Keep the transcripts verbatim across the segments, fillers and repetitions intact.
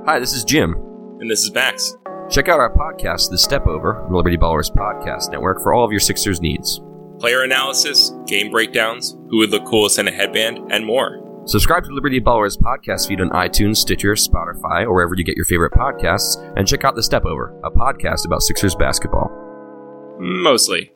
Hi, this is Jim. And this is Max. Check out our podcast, The Step Over, the Liberty Ballers Podcast Network, for all of your Sixers needs. Player analysis, game breakdowns, who would look coolest in a headband, and more. Subscribe to Liberty Ballers podcast feed on iTunes, Stitcher, Spotify, or wherever you get your favorite podcasts, and check out The Step Over, a podcast about Sixers basketball. Mostly.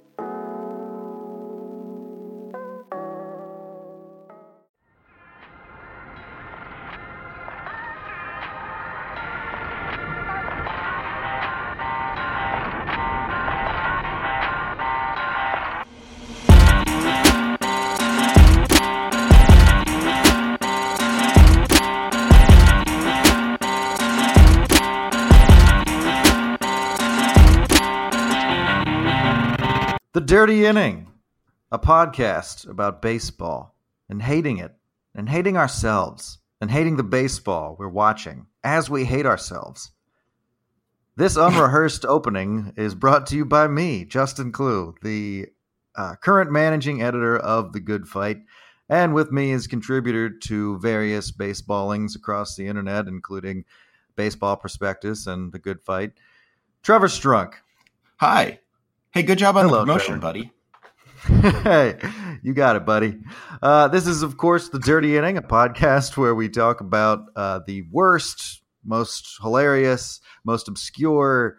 The Dirty Inning, a podcast about baseball and hating it and hating ourselves and hating the baseball we're watching as we hate ourselves. This unrehearsed opening is brought to you by me, Justin Clue, the uh, current managing editor of The Good Fight, and with me is contributor to various baseballings across the internet, including Baseball Prospectus and The Good Fight, Trevor Strunk. Hi. Hey, good job on Hello, the promotion, Trevor. buddy. Hey, you got it, buddy. Uh, this is, of course, The Dirty Inning, a podcast where we talk about uh, the worst, most hilarious, most obscure,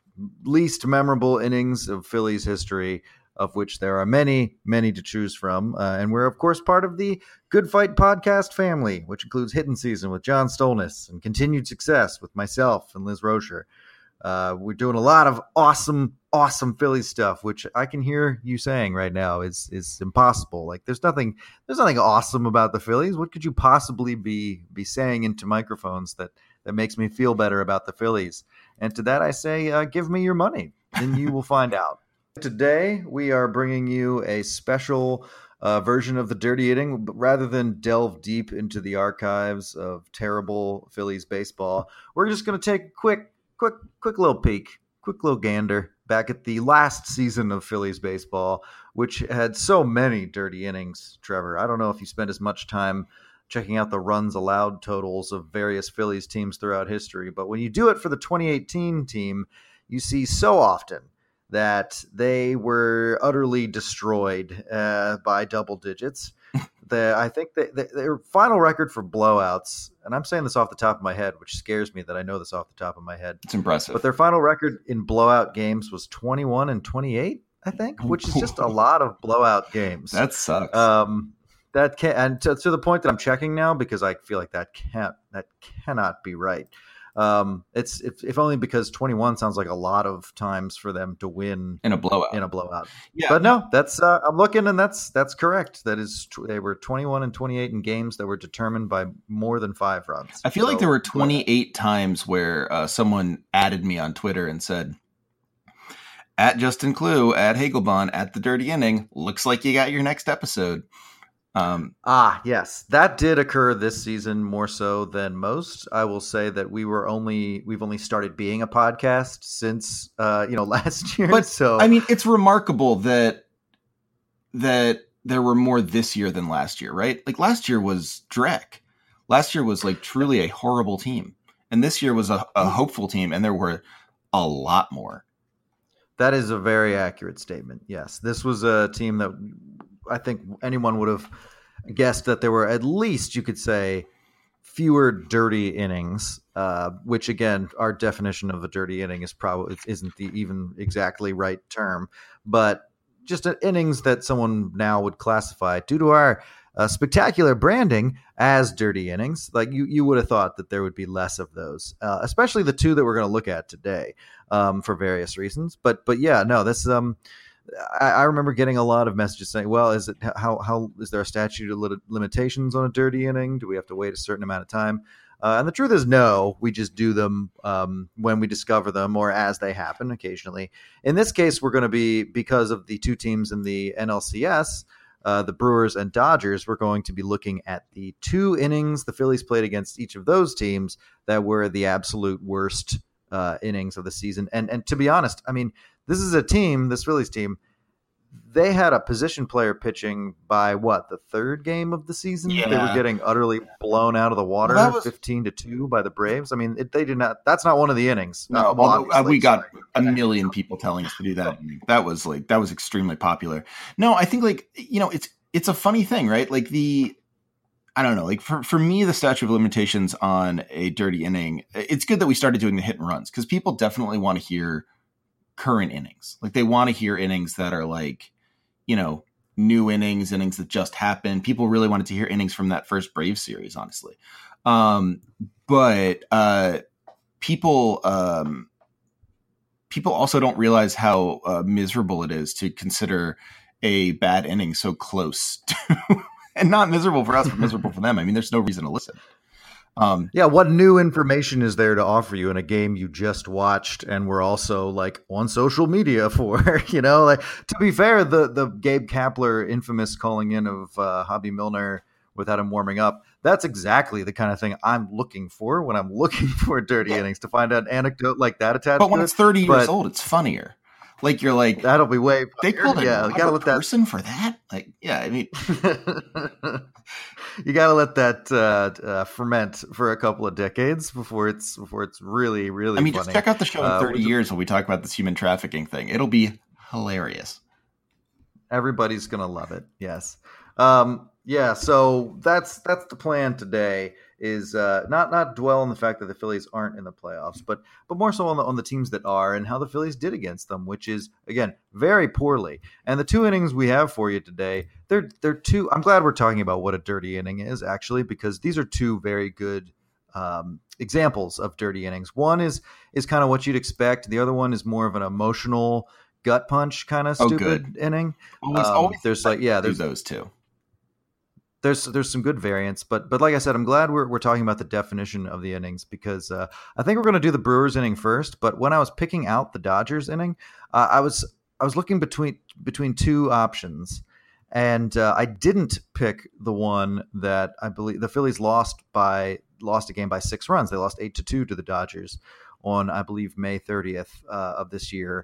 least memorable innings of Phillies history, of which there are many, many to choose from. Uh, and we're, of course, part of the Good Fight podcast family, which includes Hidden Season with John Stolnis and Continued Success with myself and Liz Rocher. Uh, we're doing a lot of awesome, awesome Phillies stuff, which I can hear you saying right now is is impossible. Like there's nothing, there's nothing awesome about the Phillies. What could you possibly be be saying into microphones that that makes me feel better about the Phillies? And to that I say, uh, give me your money, and you will find out. Today we are bringing you a special uh, version of the Dirty Inning, but rather than delve deep into the archives of terrible Phillies baseball, we're just going to take a quick. Quick, quick little peek, quick little gander back at the last season of Phillies baseball, which had so many dirty innings, Trevor. I don't know if you spent as much time checking out the runs allowed totals of various Phillies teams throughout history, but when you do it for the twenty eighteen team, you see so often that they were utterly destroyed uh, by double digits. The, I think that the, their final record for blowouts, and I'm saying this off the top of my head, which scares me that I know this off the top of my head. It's impressive. But their final record in blowout games was twenty-one and twenty-eight, I think, which is just a lot of blowout games. That sucks. Um, that can and to, to the point that I'm checking now because I feel like that can't that cannot be right. Um, it's if, if only because twenty-one sounds like a lot of times for them to win in a blowout. In a blowout, yeah. But no, that's uh, I'm looking, and that's that's correct. That is, they were twenty-one and twenty-eight in games that were determined by more than five runs. I feel so, like there were twenty-eight times where uh, someone added me on Twitter and said, "At Justin Clue, at Hagelbon, at the Dirty Inning. Looks like you got your next episode." Um, ah, yes, that did occur this season more so than most. I will say that we were only we've only started being a podcast since uh, you know last year. But so I mean, it's remarkable that that there were more this year than last year, right? Like last year was dreck. Last year was like truly a horrible team, and this year was a, a hopeful team, and there were a lot more. That is a very accurate statement. Yes, this was a team that I think anyone would have guessed that there were at least, you could say, fewer dirty innings, uh, which again, our definition of a dirty inning is probably isn't the even exactly right term, but just an innings that someone now would classify due to our uh, spectacular branding as dirty innings. Like you, you would have thought that there would be less of those, uh, especially the two that we're going to look at today, um, for various reasons. But, but yeah, no, this, um, I, I remember getting a lot of messages saying, well, is it how how is there a statute of li- limitations on a dirty inning? Do we have to wait a certain amount of time? Uh, and the truth is, no, we just do them um, when we discover them or as they happen occasionally. In this case, we're going to be, because of the two teams in the N L C S, uh, the Brewers and Dodgers, we're going to be looking at the two innings the Phillies played against each of those teams that were the absolute worst uh, innings of the season. And and to be honest, I mean, this is a team, this Phillies team, they had a position player pitching by what, the third game of the season? Yeah. They were getting utterly blown out of the water, well, was, fifteen to two by the Braves. I mean, it, they did not. That's not one of the innings. No, uh, well, well, we got a million people telling us to do that. That was like that was extremely popular. No, I think like you know, it's it's a funny thing, right? Like the. I don't know. Like for, for me, the statute of limitations on a dirty inning, it's good that we started doing the hit and runs because people definitely want to hear current innings. Like they want to hear innings that are like, you know, new innings, innings that just happened. People really wanted to hear innings from that first Braves series, honestly. Um, but uh, people, um, people also don't realize how uh, miserable it is to consider a bad inning so close to and not miserable for us, but miserable for them. I mean, there's no reason to listen. Um, yeah, what new information is there to offer you in a game you just watched and we're also like on social media for? You know, like to be fair, the the Gabe Kapler infamous calling in of uh, Hobby Milner without him warming up, that's exactly the kind of thing I'm looking for when I'm looking for dirty innings, to find an anecdote like that attached. But when to it's thirty it. years but, old, it's funnier. Like you're like that'll be way funnier. They called a yeah, you gotta let that person for that. Like yeah, I mean, you gotta let that uh, uh, ferment for a couple of decades before it's before it's really really. I mean, funny. just check out the show in uh, thirty years when we talk about this human trafficking thing. It'll be hilarious. Everybody's gonna love it. Yes. Um, yeah. So that's that's the plan today. Is uh, not not dwell on the fact that the Phillies aren't in the playoffs, but but more so on the on the teams that are and how the Phillies did against them, which is again very poorly. And the two innings we have for you today, they're they're two. I'm glad we're talking about what a dirty inning is actually, because these are two very good um, examples of dirty innings. One is is kind of what you'd expect. The other one is more of an emotional gut punch kind of Oh, stupid good. inning. Always, Um, always there's like yeah, there's those two. There's there's some good variants, but but like I said, I'm glad we're we're talking about the definition of the innings because uh, I think we're going to do the Brewers inning first. But when I was picking out the Dodgers inning, uh, I was I was looking between between two options, and uh, I didn't pick the one that I believe the Phillies lost by lost a game by six runs. They lost eight to two to the Dodgers on I believe May thirtieth uh, of this year.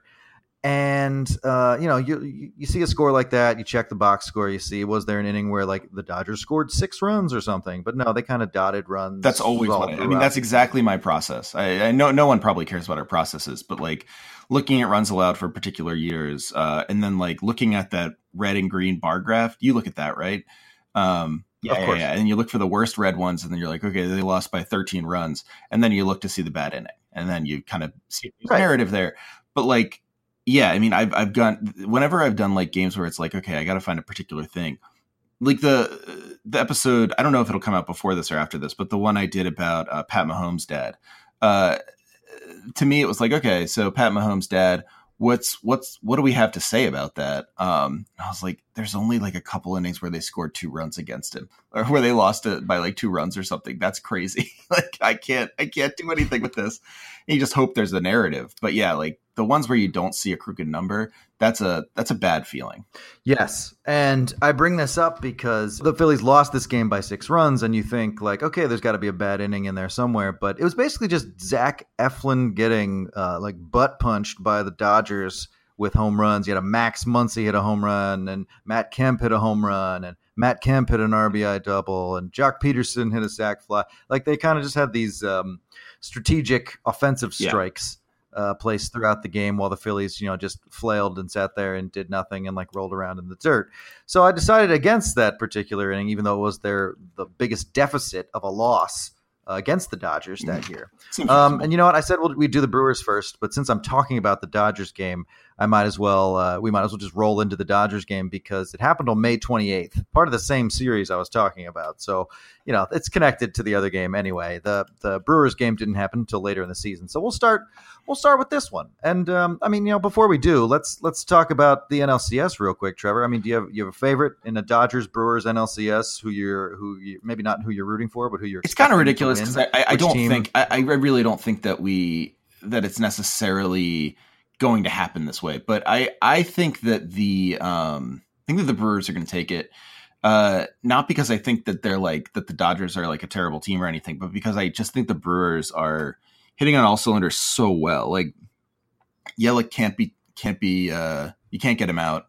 And, uh, you know, you you see a score like that, you check the box score, you see, was there an inning where, like, the Dodgers scored six runs or something? But no, they kind of dotted runs. That's always what I, I mean, that's exactly my process. I, I know no one probably cares about our processes, but, like, looking at runs allowed for particular years, uh, and then, like, looking at that red and green bar graph, you look at that, right? Um, yeah, of yeah, course. yeah. And you look for the worst red ones, and then you're like, okay, they lost by thirteen runs. And then you look to see the bad inning, and then you kind of see the Right. narrative there. But, like, yeah, I mean, I've I've gone whenever I've done like games where it's like, okay, I got to find a particular thing. Like the the episode, I don't know if it'll come out before this or after this, but the one I did about uh, Pat Mahomes' dad. Uh, to me, it was like, okay, so Pat Mahomes' dad. What's what's what do we have to say about that? Um, I was like, there's only like a couple innings where they scored two runs against him, or where they lost it by like two runs or something. That's crazy. Like I can't I can't do anything with this. And you just hope there's a narrative. But yeah, like the ones where you don't see a crooked number, that's a that's a bad feeling. Yes, and I bring this up because the Phillies lost this game by six runs, and you think like, okay, there's got to be a bad inning in there somewhere, but it was basically just Zach Eflin getting uh, like butt punched by the Dodgers with home runs. You had a Max Muncy hit a home run, and Matt Kemp hit a home run, and Matt Kemp hit an R B I double, and Jock Peterson hit a sac fly. Like they kind of just had these um, strategic offensive strikes. Yeah. Uh, placed throughout the game while the Phillies, you know, just flailed and sat there and did nothing and like rolled around in the dirt. So I decided against that particular inning, even though it was their the biggest deficit of a loss uh, against the Dodgers that year. Um, and you know what? I said well, we'd do the Brewers first, but since I'm talking about the Dodgers game, I might as well uh, we might as well just roll into the Dodgers game because it happened on May twenty-eighth, part of the same series I was talking about. So, you know, it's connected to the other game anyway. The the Brewers game didn't happen until later in the season. So we'll start we'll start with this one. And um, I mean, you know, before we do, let's let's talk about the N L C S real quick, Trevor. I mean, do you have you have a favorite in the Dodgers Brewers N L C S who you're who you maybe not who you're rooting for, but who you're It's kind of ridiculous because I, I, I don't team? think I, I really don't think that we that it's necessarily going to happen this way, but I, I think that the um I think that the Brewers are going to take it, uh, not because I think that they're like that the Dodgers are like a terrible team or anything, but because I just think the Brewers are hitting on all cylinders so well. Like Yelich can't be can't be uh, you can't get him out.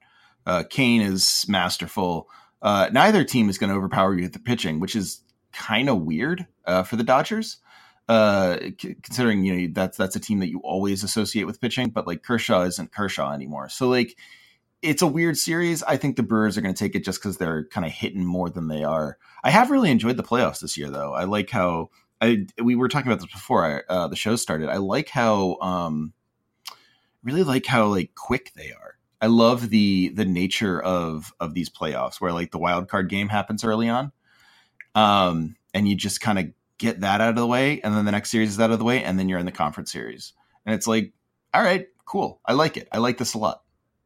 Uh, Kane is masterful. Uh, neither team is going to overpower you with the pitching, which is kind of weird uh, for the Dodgers, uh, c- considering you know that's that's a team that you always associate with pitching. But like Kershaw isn't Kershaw anymore, so like it's a weird series. I think the Brewers are going to take it just because they're kind of hitting more than they are. I have really enjoyed the playoffs this year, though. I like how I we were talking about this before I, uh, the show started. I like how um, really like how like quick they are. I love the the nature of of these playoffs where like the wild card game happens early on, um, and you just kind of get that out of the way, and then the next series is out of the way, and then you're in the conference series, and it's like, all right, cool, I like it. I like this a lot.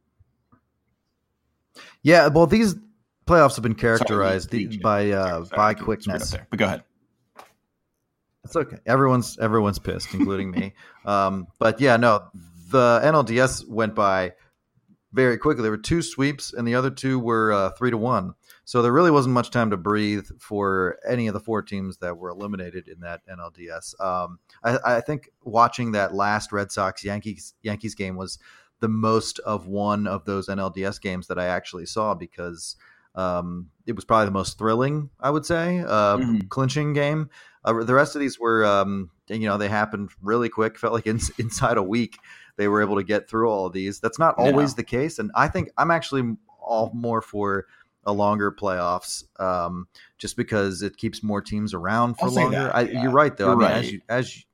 Yeah, well, these playoffs have been characterized Sorry, the, the, by uh, sorry, by I quickness. there, but go ahead. It's okay. Everyone's everyone's pissed, including me. Um, but yeah, no, the N L D S went by very quickly. There were two sweeps, and the other two were uh, three to one. So there really wasn't much time to breathe for any of the four teams that were eliminated in that N L D S. Um, I, I think watching that last Red Sox Yankees Yankees game was the most of one of those N L D S games that I actually saw because um, it was probably the most thrilling, I would say, uh, mm-hmm. clinching game. Uh, the rest of these were, um, you know, they happened really quick. Felt like in, inside a week they were able to get through all of these. That's not always yeah. the case, and I think I'm actually all more for a longer playoffs, um, just because it keeps more teams around for I'll longer. That, I, yeah. You're right, though. You're I mean, right. as you as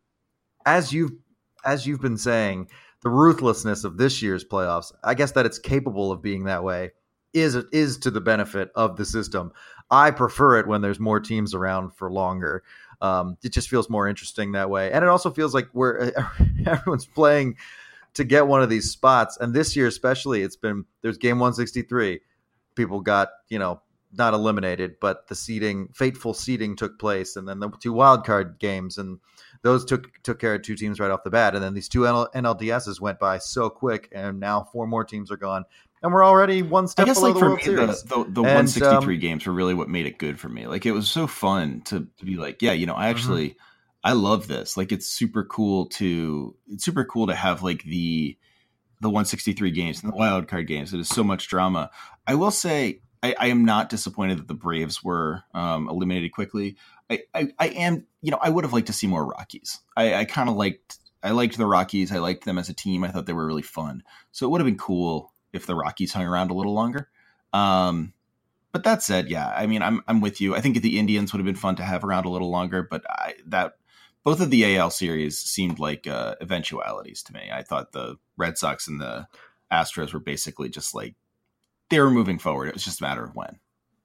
as you've as you've been saying, the ruthlessness of this year's playoffs, I guess that it's capable of being that way, is is to the benefit of the system. I prefer it when there's more teams around for longer. Um, it just feels more interesting that way. And it also feels like we're everyone's playing to get one of these spots. And this year especially, it's been there's game one sixty-three. People got, you know, not eliminated, but the seeding, fateful seeding took place. And then the two wild card games, and those took took care of two teams right off the bat. And then these two N L D S's went by so quick, and now four more teams are gone. And we're already one step I guess below like the for World me, Series. the, the, the and, one sixty-three um, games were really what made it good for me. Like it was so fun to, to be like, yeah, you know, I actually, mm-hmm. I love this. Like it's super cool to, it's super cool to have like the, the one sixty-three games and the wild card games. It is so much drama. I will say, I, I am not disappointed that the Braves were um, eliminated quickly. I, I, I am, you know, I would have liked to see more Rockies. I, I kind of liked, I liked the Rockies. I liked them as a team. I thought they were really fun. So it would have been cool if the Rockies hung around a little longer. Um, but that said, yeah, I mean, I'm I'm with you. I think the Indians would have been fun to have around a little longer, but I, that both of the A L series seemed like uh, eventualities to me. I thought the Red Sox and the Astros were basically just like, they were moving forward. It was just a matter of when.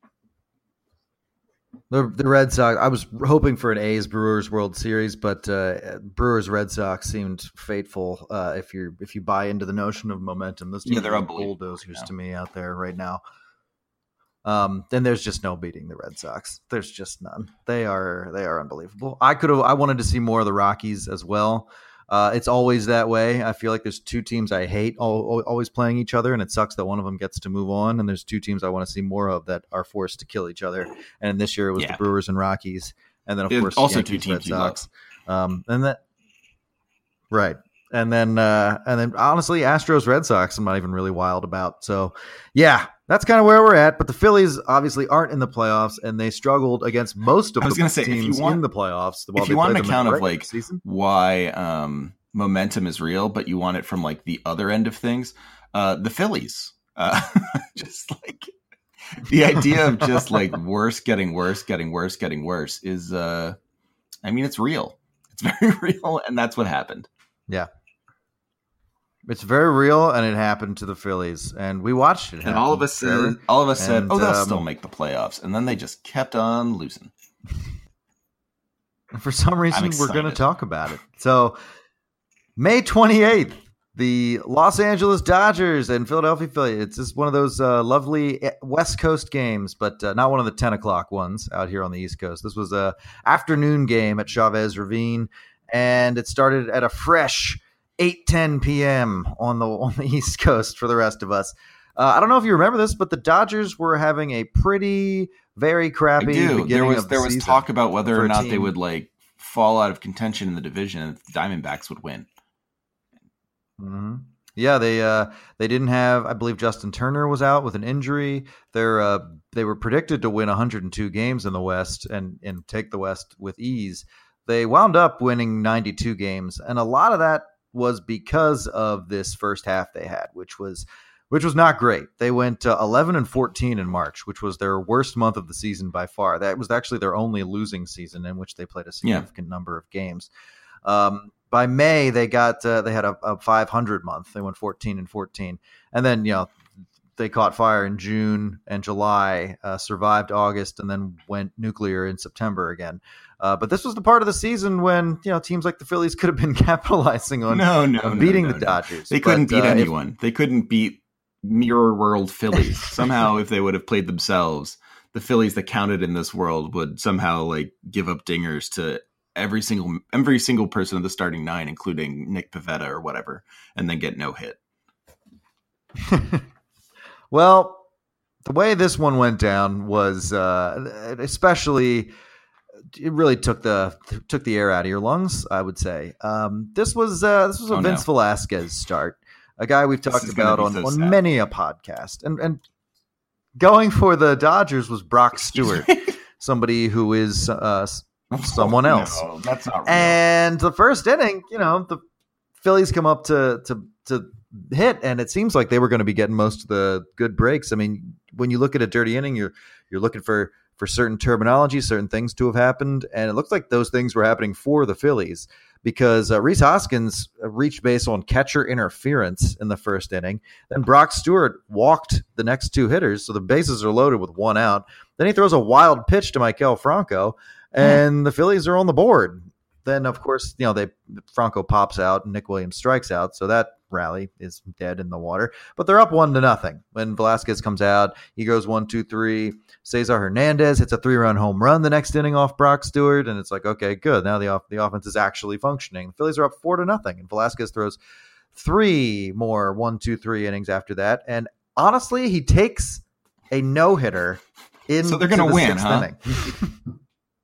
The the Red Sox, I was hoping for an A's Brewers World Series, but uh, Brewers Red Sox seemed fateful. Uh, if you if you buy into the notion of momentum, those teams yeah, they're are bulldozers yeah. to me out there right now. Um, then there's just no beating the Red Sox. There's just none. They are they are unbelievable. I could have I wanted to see more of the Rockies as well. Uh, it's always that way. I feel like there's two teams I hate all, always playing each other, and it sucks that one of them gets to move on. And there's two teams I want to see more of that are forced to kill each other. And this year it was yeah. the Brewers and Rockies, and then of There's course also Yankees, two teams Red Sox. Um, and that right, and then uh, and then honestly, Astros Red Sox I'm not even really wild about. So yeah, that's kind of where we're at. But the Phillies obviously aren't in the playoffs, and they struggled against most of I was the gonna say, teams if you want, in the playoffs. If you want an account of like season. why um, momentum is real, but you want it from like the other end of things, uh, the Phillies, uh, just like the idea of just like worse, getting worse, getting worse, getting worse is, uh, I mean, it's real. It's very real, and that's what happened. Yeah. It's very real, and it happened to the Phillies, and we watched it. And all of us said, all of us said, and, "Oh, they'll um, still make the playoffs," and then they just kept on losing. For some reason, we're going to talk about it. So, May twenty-eighth, the Los Angeles Dodgers and Philadelphia Phillies. It's just one of those uh, lovely West Coast games, but uh, not one of the ten o'clock ones out here on the East Coast. This was a afternoon game at Chavez Ravine, and it started at a fresh eight ten p.m. on the on the East Coast for the rest of us. Uh, I don't know if you remember this, but the Dodgers were having a pretty, very crappy I do. beginning There was of the there was season talk about whether for or a not team. they would like fall out of contention in the division and the Diamondbacks would win. Mm-hmm. Yeah, they uh, they didn't have. I believe Justin Turner was out with an injury. They're uh, they were predicted to win one hundred two games in the West and and take the West with ease. They wound up winning ninety-two games, and a lot of that was because of this first half they had, which was which was not great. They went uh, eleven and fourteen in March, which was their worst month of the season by far. That was actually their only losing season in which they played a significant yeah. number of games. Um, By May, they got uh, they had a, a five hundred month. They went fourteen and fourteen, and then you know they caught fire in June and July, uh, survived August, and then went nuclear in September again. Uh, but this was the part of the season when you know teams like the Phillies could have been capitalizing on no, no, on beating no, no, the Dodgers. They couldn't but, beat uh, anyone. If, they couldn't beat Mirror World Phillies. Somehow, if they would have played themselves, the Phillies that counted in this world would somehow like give up dingers to every single every single person of the starting nine, including Nick Pivetta or whatever, and then get no hit. Well, the way this one went down was uh, especially it really took the took the air out of your lungs, I would say. Um, this was uh, this was a oh, Vince no. Velasquez start, a guy we've talked about on, so on sad. many a podcast, and and going for the Dodgers was Brock Stewart, somebody who is uh, someone else. No, that's not real. And the first inning, you know, the Phillies come up to to to hit, and it seems like they were going to be getting most of the good breaks. I mean, when you look at a dirty inning, you're you're looking for for certain terminology, certain things to have happened, and it looks like those things were happening for the Phillies because uh, Rhys Hoskins reached base on catcher interference in the first inning. Then Brock Stewart walked the next two hitters, so the bases are loaded with one out. Then he throws a wild pitch to Maikel Franco, and hmm. the Phillies are on the board. Then, of course, you know, they Franco pops out and Nick Williams strikes out, so that rally is dead in the water. But they're up one to nothing. When Velasquez comes out, he goes one, two, three. Cesar Hernandez hits a three-run home run the next inning off Brock Stewart, and it's like, okay, good. Now the off- the offense is actually functioning. The Phillies are up four to nothing, and Velasquez throws three more one, two, three innings after that. And honestly, he takes a no-hitter in. So they're going to the win, sixth huh? inning.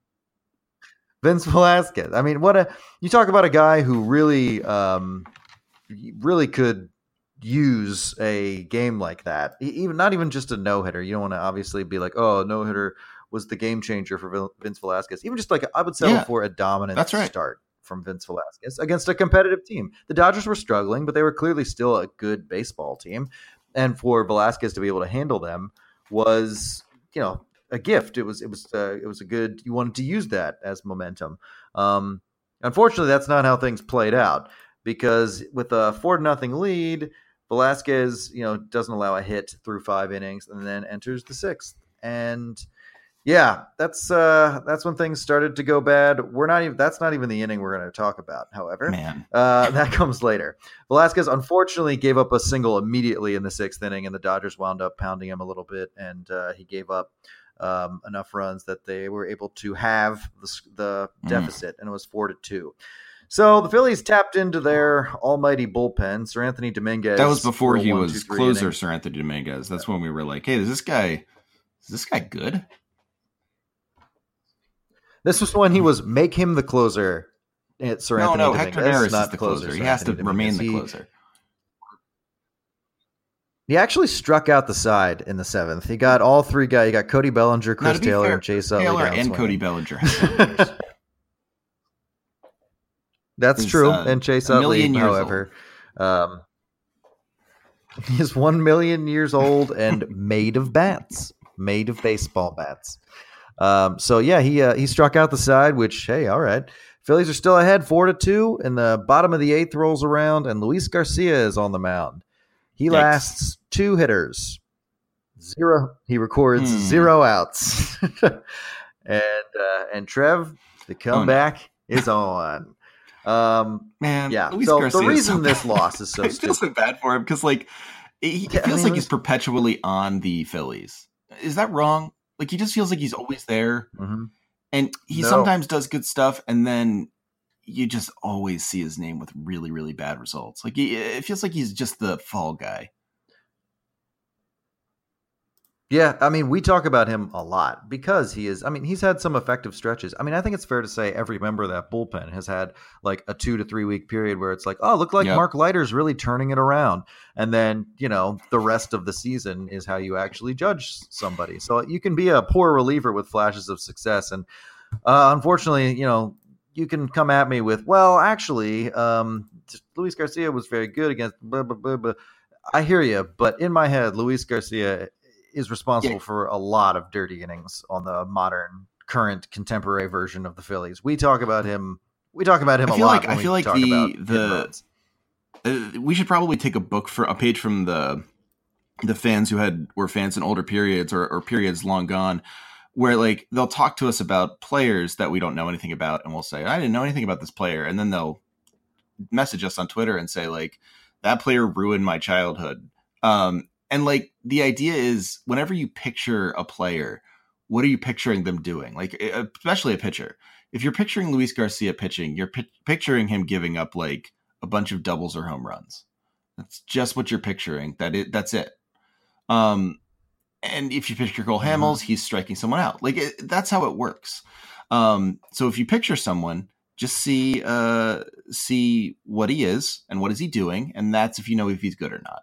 Vince Velasquez. I mean, what a you talk about a guy who really, um, really could use a game like that. Even not even just a no hitter. You don't want to obviously be like, oh, no hitter was the game changer for Vince Velasquez. Even just like I would settle yeah, for a dominant that's right. start from Vince Velasquez against a competitive team. The Dodgers were struggling, but they were clearly still a good baseball team. And for Velasquez to be able to handle them was, you know, a gift. It was, it was, uh, it was a good, you wanted to use that as momentum. Um, unfortunately, that's not how things played out because with a four to nothing lead, Velasquez, you know, doesn't allow a hit through five innings and then enters the sixth. And yeah, that's, uh, that's when things started to go bad. We're not even, that's not even the inning we're going to talk about. However, Man. uh, that comes later. Velasquez unfortunately gave up a single immediately in the sixth inning and the Dodgers wound up pounding him a little bit. And, uh, he gave up, Um, enough runs that they were able to have the, the deficit, mm. and it was four to two. So the Phillies tapped into their almighty bullpen. Sir Anthony Dominguez. That was before he one, was two, closer. innings. Sir Anthony Dominguez. That's when we were like, "Hey, is this guy? Is this guy good?" This was when he was make him the closer. At Sir no, Anthony no, Dominguez, Hector Neris not is the closer. closer. Sir He has Anthony to Dominguez. remain the He, closer. He actually struck out the side in the seventh. He got all three guys. He got Cody Bellinger, Chris now, to be Taylor, fair, and Chase Utley. Taylor and Cody Bellinger. Have That's He's, true. uh, and Chase a Utley, million years however, um, he's one million years old and made of bats, made of baseball bats. Um, so yeah, he uh, he struck out the side. Which hey, all right. Phillies are still ahead, four to two, and the bottom of the eighth rolls around, and Luis Garcia is on the mound. He Yikes. lasts two hitters, zero. He records hmm. zero outs, and uh, and Trev, the comeback oh, no. is on. Um, Man, yeah. Luis so Garcia the reason so this loss is so I feel stupid. so bad for him because like he Yeah, feels I mean, like it he's was- perpetually on the Phillies. Is that wrong? Like he just feels like he's always there, Mm-hmm. and he No. sometimes does good stuff, and then you just always see his name with really, really bad results. Like he, it feels like he's just the fall guy. Yeah, I mean, we talk about him a lot because he is, I mean, he's had some effective stretches. I mean, I think it's fair to say every member of that bullpen has had like a two to three week period where it's like, oh, look like Yep. Mark Leiter's really turning it around. And then, you know, the rest of the season is how you actually judge somebody. So you can be a poor reliever with flashes of success. And uh, unfortunately, you know, you can come at me with, well, actually, um, Luis Garcia was very good against blah, blah, blah, blah. I hear you, but in my head, Luis Garcia is responsible Yeah. for a lot of dirty innings on the modern, current, contemporary version of the Phillies. We talk about him. We talk about him I a feel lot. like when I we feel like talk the about hit the runs. uh, we should probably take a book for a page from the the fans who had were fans in older periods or, or periods long gone, where like they'll talk to us about players that we don't know anything about, and we'll say, I didn't know anything about this player, and then they'll message us on Twitter and say like, that player ruined my childhood. Um, and like the idea is, whenever you picture a player, what are you picturing them doing? Like, especially a pitcher. If you're picturing Luis Garcia pitching, you're pi- picturing him giving up like a bunch of doubles or home runs. That's just what you're picturing. That it, that's it. Um, and if you picture Cole Mm-hmm. Hamels, he's striking someone out. Like it, that's how it works. Um, so if you picture someone, just see uh, see what he is and what is he doing, and that's if you know if he's good or not.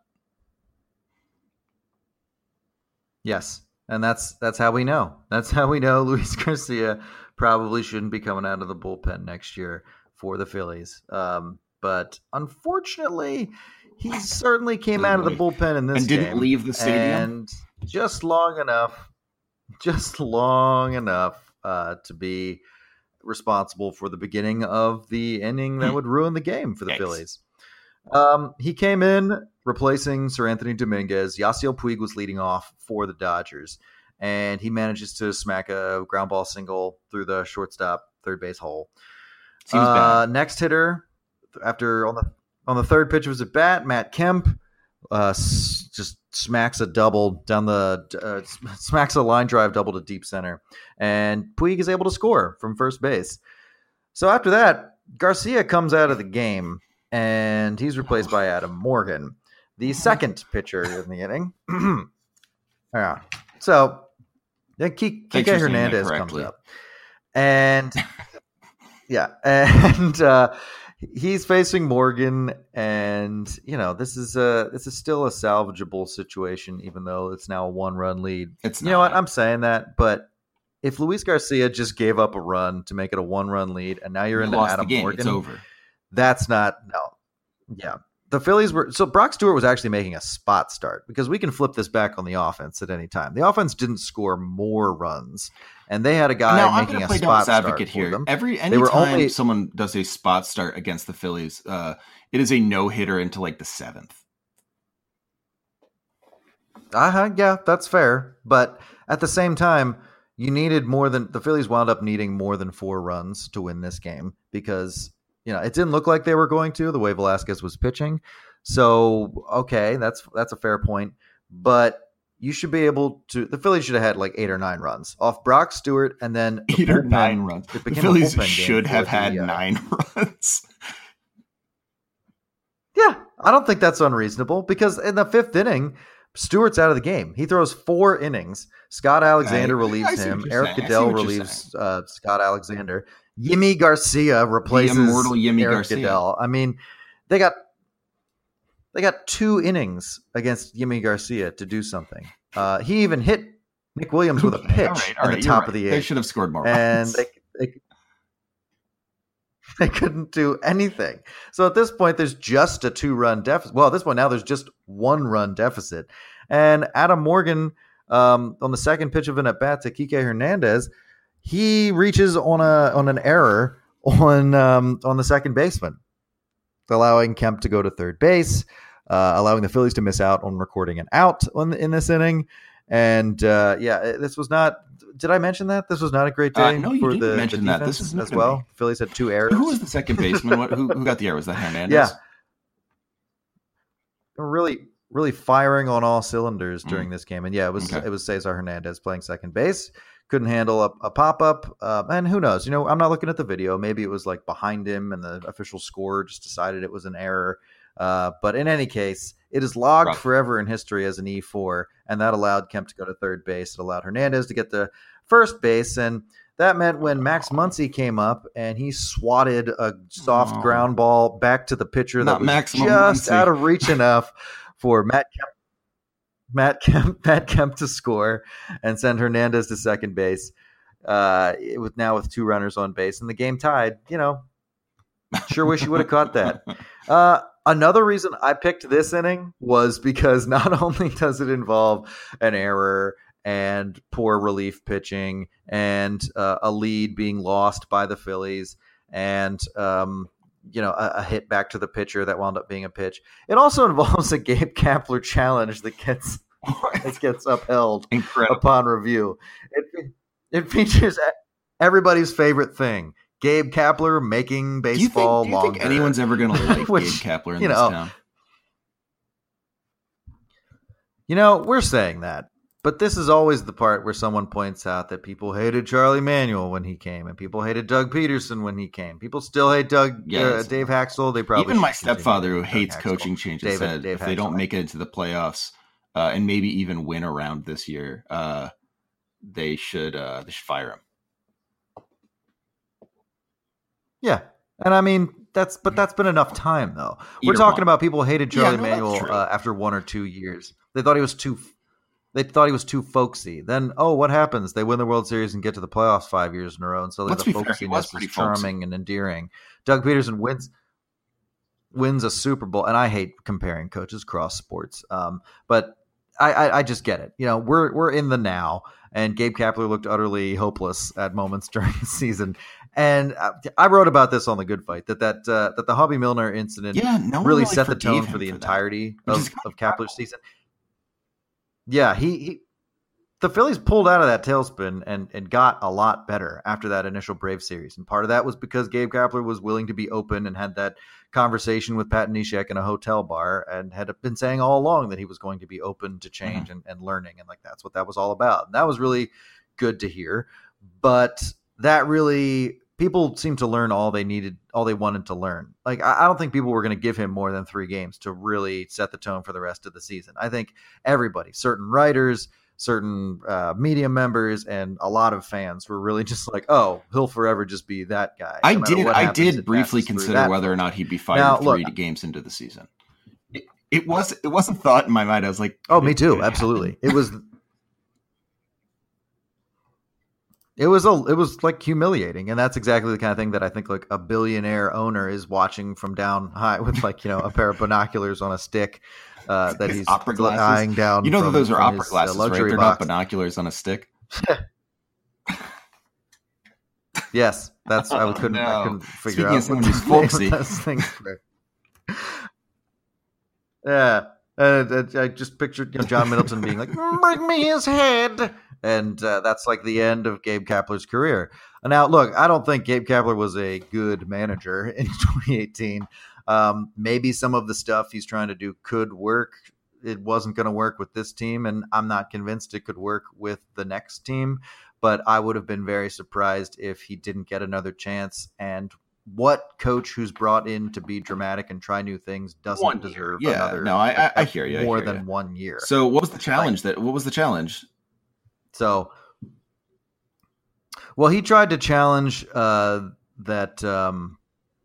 Yes, and that's that's how we know. That's how we know Luis Garcia probably shouldn't be coming out of the bullpen next year for the Phillies. Um, but unfortunately, he certainly came out of the bullpen in this And didn't game leave the stadium? and just long enough, just long enough uh, to be responsible for the beginning of the inning that would ruin the game for the Yikes. Phillies. Um, he came in replacing Sir Anthony Dominguez. Yasiel Puig was leading off for the Dodgers, and he manages to smack a ground ball single through the shortstop third base hole. Seems Uh, bad. next hitter after on the on the third pitch was at bat, Matt Kemp uh, s- just smacks a double down the uh, smacks a line drive double to deep center, and Puig is able to score from first base. So after that, Garcia comes out of the game, and he's replaced by Adam Morgan, the second pitcher in the inning. Yeah. So then Kike Thanks for saying that Hernandez comes correctly. up, and yeah, and uh, he's facing Morgan, and you know this is a this is still a salvageable situation, even though it's now a one run lead. It's You know what? not. I'm saying that, but if Luis Garcia just gave up a run to make it a one run lead, and now you're You into lost Adam the game. Morgan, It's over. that's not no. Yeah. The Phillies were so Brock Stewart was actually making a spot start, because we can flip this back on the offense at any time. The offense didn't score more runs, and they had a guy Now I'm making going to a play spot devil's start advocate for here. them. Every They were anytime only- someone does a spot start against the Phillies, uh, it is a no hitter into like the seventh. Uh-huh, yeah, that's fair. But at the same time, you needed more than the Phillies wound up needing more than four runs to win this game, because you know it didn't look like they were going to the way Velasquez was pitching. So okay, that's that's a fair point. But you should be able to. The Phillies should have had like eight or nine runs off Brock Stewart, and then the Eight or bullpen- nine runs. it The became a Phillies bullpen game should for have the, had uh, nine runs. Yeah, I don't think that's unreasonable, because in the fifth inning, Stewart's out of the game. He throws four innings. Scott Alexander I- I relieves see him. what you're Eric saying. I see Goodell what you're relieves uh, Scott Alexander. Yimi Garcia replaces immortal Yimi Eric Garcia. Goodell. I mean, they got they got two innings against Yimi Garcia to do something. Uh, he even hit Nick Williams with a Okay, pitch all right, all in right, the you're top right. of the They eighth, should have scored more and runs. they, they they couldn't do anything. So at this point, there's just a two-run deficit. Well, at this point now, there's just one-run deficit. And Adam Morgan, um, on the second pitch of an at-bat to Kike Hernandez, he reaches on a on an error on um, on the second baseman, allowing Kemp to go to third base, uh, allowing the Phillies to miss out on recording an out on, in this inning. And uh, yeah, this was not. Did I mention that this was not a great day Uh, no, you for didn't the, the mention defense that. This is new as to well? me. Phillies had two errors. Who was the second baseman? What, who, who got the error? Was that Hernandez? Yeah. really, really firing on all cylinders during this game. And yeah, it was Okay. it was Cesar Hernandez playing second base. Couldn't handle a, a pop up, uh, and who knows? You know, I'm not looking at the video. Maybe it was like behind him, and the official score just decided it was an error. Uh, but in any case, it is logged Rough. forever in history as an E four, and that allowed Kemp to go to third base. It allowed Hernandez to get to first base, and that meant when Max Muncy came up and he swatted a soft Oh. ground ball back to the pitcher Not that was Maximum just Muncy. out of reach enough for Matt Kemp, Matt Kemp, Matt Kemp to score and send Hernandez to second base. Uh, with now with two runners on base and the game tied, you know, sure wish you would have caught that. Uh, another reason I picked this inning was because not only does it involve an error and poor relief pitching and uh, a lead being lost by the Phillies and, um, you know, a, a hit back to the pitcher that wound up being a pitch. It also involves a Gabe Kapler challenge that gets, that gets upheld Incredible. upon review. It, it features everybody's favorite thing. Gabe Kapler making Do you baseball think, do you longer. think anyone's ever going to like Which, Gabe Kapler in you this know, town? You know, we're saying that, but this is always the part where someone points out that people hated Charlie Manuel when he came, and people hated Doug Peterson when he came. People still hate Doug, Yeah, uh, it's- Dave Haxel. They probably Even my should continue stepfather, who to hate hates Doug coaching Haxel. changes, David- said Dave if they don't Haxel. make it into the playoffs uh, and maybe even win a round this year, uh, they should uh, they should fire him. Yeah, and I mean that's, but that's been enough time though. We're Either talking one. about people hated Yeah, Charlie no, that's Manuel true. uh, after one or two years. They thought he was too. They thought he was too folksy. Then, oh, what happens? They win the World Series and get to the playoffs five years in a row, and so Let's the be fair, he was folksiness pretty is charming and endearing. Doug Peterson wins wins a Super Bowl, and I hate comparing coaches cross sports, um, but I, I, I just get it. You know, we're we're in the now, and Gabe Kapler looked utterly hopeless at moments during the season. And I, I wrote about this on the Good Fight that that uh, that the Hobby Milner incident Yeah, no one really really set the forgave tone him for the for that, entirety which of, is kind of of Kapler's season. Yeah, he, he the Phillies pulled out of that tailspin and, and got a lot better after that initial Brave series. And part of that was because Gabe Kapler was willing to be open and had that conversation with Pat Neshek in a hotel bar and had been saying all along that he was going to be open to change Mm-hmm. and, and learning. And like, that's what that was all about. And that was really good to hear. But that really, people seemed to learn all they needed, all they wanted to learn. Like, I, I don't think people were going to give him more than three games to really set the tone for the rest of the season. I think everybody, certain writers, certain uh, media members, and a lot of fans were really just like, "Oh, he'll forever just be that guy." I No matter did. what I happens, did it briefly passes through consider that whether or far. not he'd be fired Now, three look- games into the season. It, it was. It was a thought in my mind. I was like, Oh, could me it- too. could it Absolutely. happen? It was. It was a. It was like humiliating, and that's exactly the kind of thing that I think like a billionaire owner is watching from down high with like you know a pair of binoculars on a stick uh, that His he's opera glasses. eyeing down. You know from, that those are from opera his, uh, glasses, right? luxury They're box. not binoculars on a stick. Yes, that's I Oh, couldn't I no. couldn't figure Speaking out of someone what who's the name of folksy. those things were. Yeah, uh, I just pictured you know, John Middleton being like, "Bring me his head," and uh, that's like the end of Gabe Kapler's career. Now, look, I don't think Gabe Kapler was a good manager in twenty eighteen. Um, maybe some of the stuff he's trying to do could work. It wasn't going to work with this team, and I'm not convinced it could work with the next team. But I would have been very surprised if he didn't get another chance. And what coach who's brought in to be dramatic and try new things doesn't One year. deserve Yeah, another? no, I- I- I hear you, I More hear than you. one year. So, what was the challenge? That what was the challenge? So, well, he tried to challenge uh, that. Um,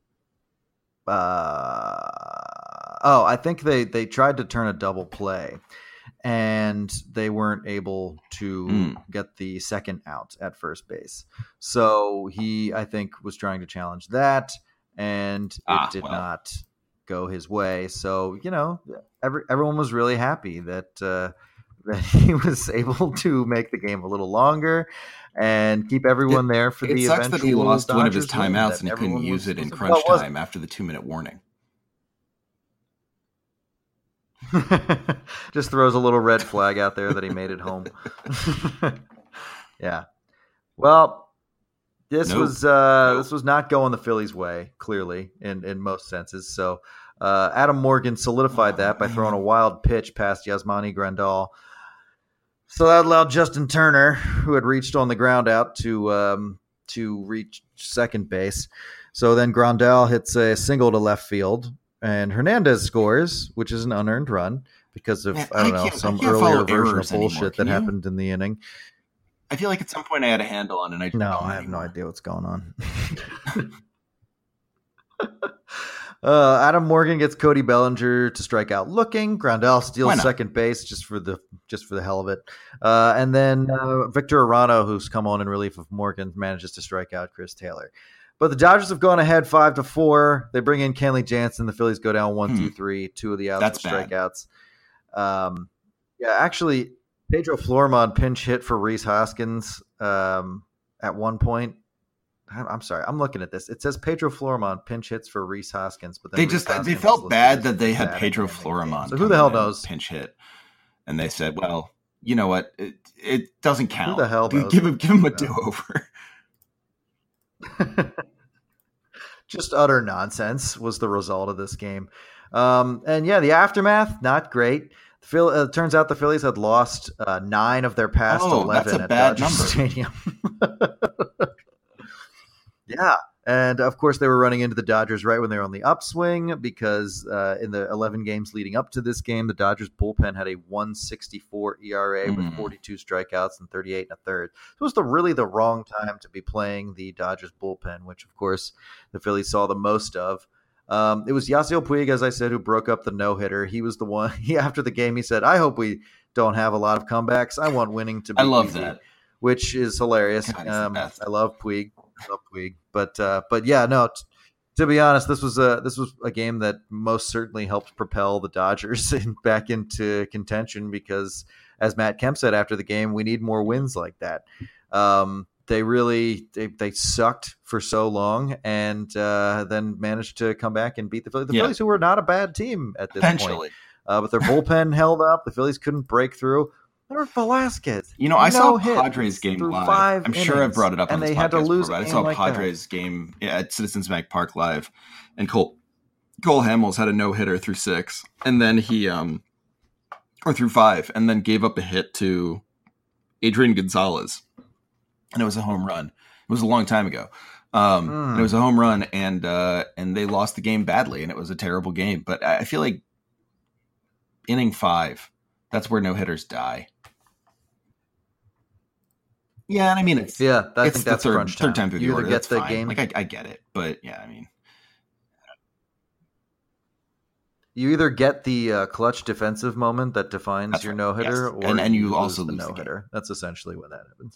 uh, oh, I think they they tried to turn a double play, and they weren't able to Mm. get the second out at first base. So he, I think, was trying to challenge that, and it Ah, did well. not go his way. So you know, every, everyone was really happy that. Uh, that he was able to make the game a little longer and keep everyone there for It the sucks eventual that he lost one of his Dodgers win, timeouts that and he couldn't everyone use was- it in was- crunch well, it was- time after the two minute warning. Just throws a little red flag out there that he made it home. Yeah. Well, this Nope. was uh, Nope. this was not going the Phillies' way, clearly, in, in most senses. So uh, Adam Morgan solidified Oh, that by man. throwing a wild pitch past Yasmani Grandal. So that allowed Justin Turner, who had reached on the ground out, to um, to reach second base. So then Grandal hits a single to left field, and Hernandez scores, which is an unearned run because of, Man, I don't I know, can't- I some can't earlier follow version of errors anymore, bullshit can that you? happened in the inning. I feel like at some point I had a handle on it. And I just No, don't I have no anymore. idea what's going on. uh, Adam Morgan gets Cody Bellinger to strike out looking. Groundell Why steals not? second base just for the just for the hell of it. Uh, and then uh, Victor Arano, who's come on in relief of Morgan, manages to strike out Chris Taylor. But the Dodgers have gone ahead five to four. They bring in Kenley Jansen. The Phillies go down one, Hmm. two, three. Two of the outs That's were bad. strikeouts. Um, yeah, actually, Pedro Flormon pinch hit for Rhys Hoskins um, at one point. I'm I'm sorry, I'm looking at this. It says Pedro Flormon pinch hits for Rhys Hoskins, but then They Rhys just they Hoskins felt was bad listed that they as had bad Pedro at the end of the Flormon. game. So who the hell come in and knows? pinch hit, and they said, "Well, you know what? It, it doesn't count. the hell Give- knows? Give him give him a No. do over." Just utter nonsense was the result of this game. Um, and yeah, the aftermath, not great. The Phil, uh, turns out the Phillies had lost uh, nine of their past Oh, eleven that's a at bad Dodger number. Stadium. Yeah. And of course, they were running into the Dodgers right when they were on the upswing because uh, in the eleven games leading up to this game, the Dodgers bullpen had a one sixty-four E R A with Mm. forty-two strikeouts and thirty-eight and a third. So it was the really the wrong time to be playing the Dodgers bullpen, which of course the Phillies saw the most of. Um, it was Yasiel Puig, as I said, who broke up the no hitter. He was the one. He after the game, he said, "I hope we don't have a lot of comebacks. I want winning to be I love easy," that. which is hilarious. God, he's the Um, best. I love Puig. I love Puig. But uh, but yeah, no. T- to be honest, this was a this was a game that most certainly helped propel the Dodgers in, back into contention because, as Matt Kemp said after the game, we need more wins like that. Um, they really they, they sucked for so long, and uh, then managed to come back and beat the Phillies. The Yeah. Phillies, who were not a bad team at this point, Eventually, uh, but their bullpen held up. The Phillies couldn't break through. Or Velasquez. you know, I saw No hit Padres game through live. five I'm sure I've innings, brought it up on and this they had to podcast lose before, a but I game saw like that. Padres game yeah, at Citizens Bank Park live, and Cole Cole Hamels had a no hitter through six, and then he um or through five, and then gave up a hit to Adrian Gonzalez, and it was a home run. It was a long time ago. Um, Hmm. and it was a home run, and uh, and they lost the game badly, and it was a terrible game. But I I feel like inning five, that's where no hitters die. Yeah, and I mean it's Yeah, I it's think the that's third, crunch time. third time through the You either order. get That's the fine. game, Like I, I get it, but yeah, I mean, you either get the uh, clutch defensive moment that defines That's your right, no hitter, yes. or And- and you lose also the lose the no game. hitter. That's essentially when that happens.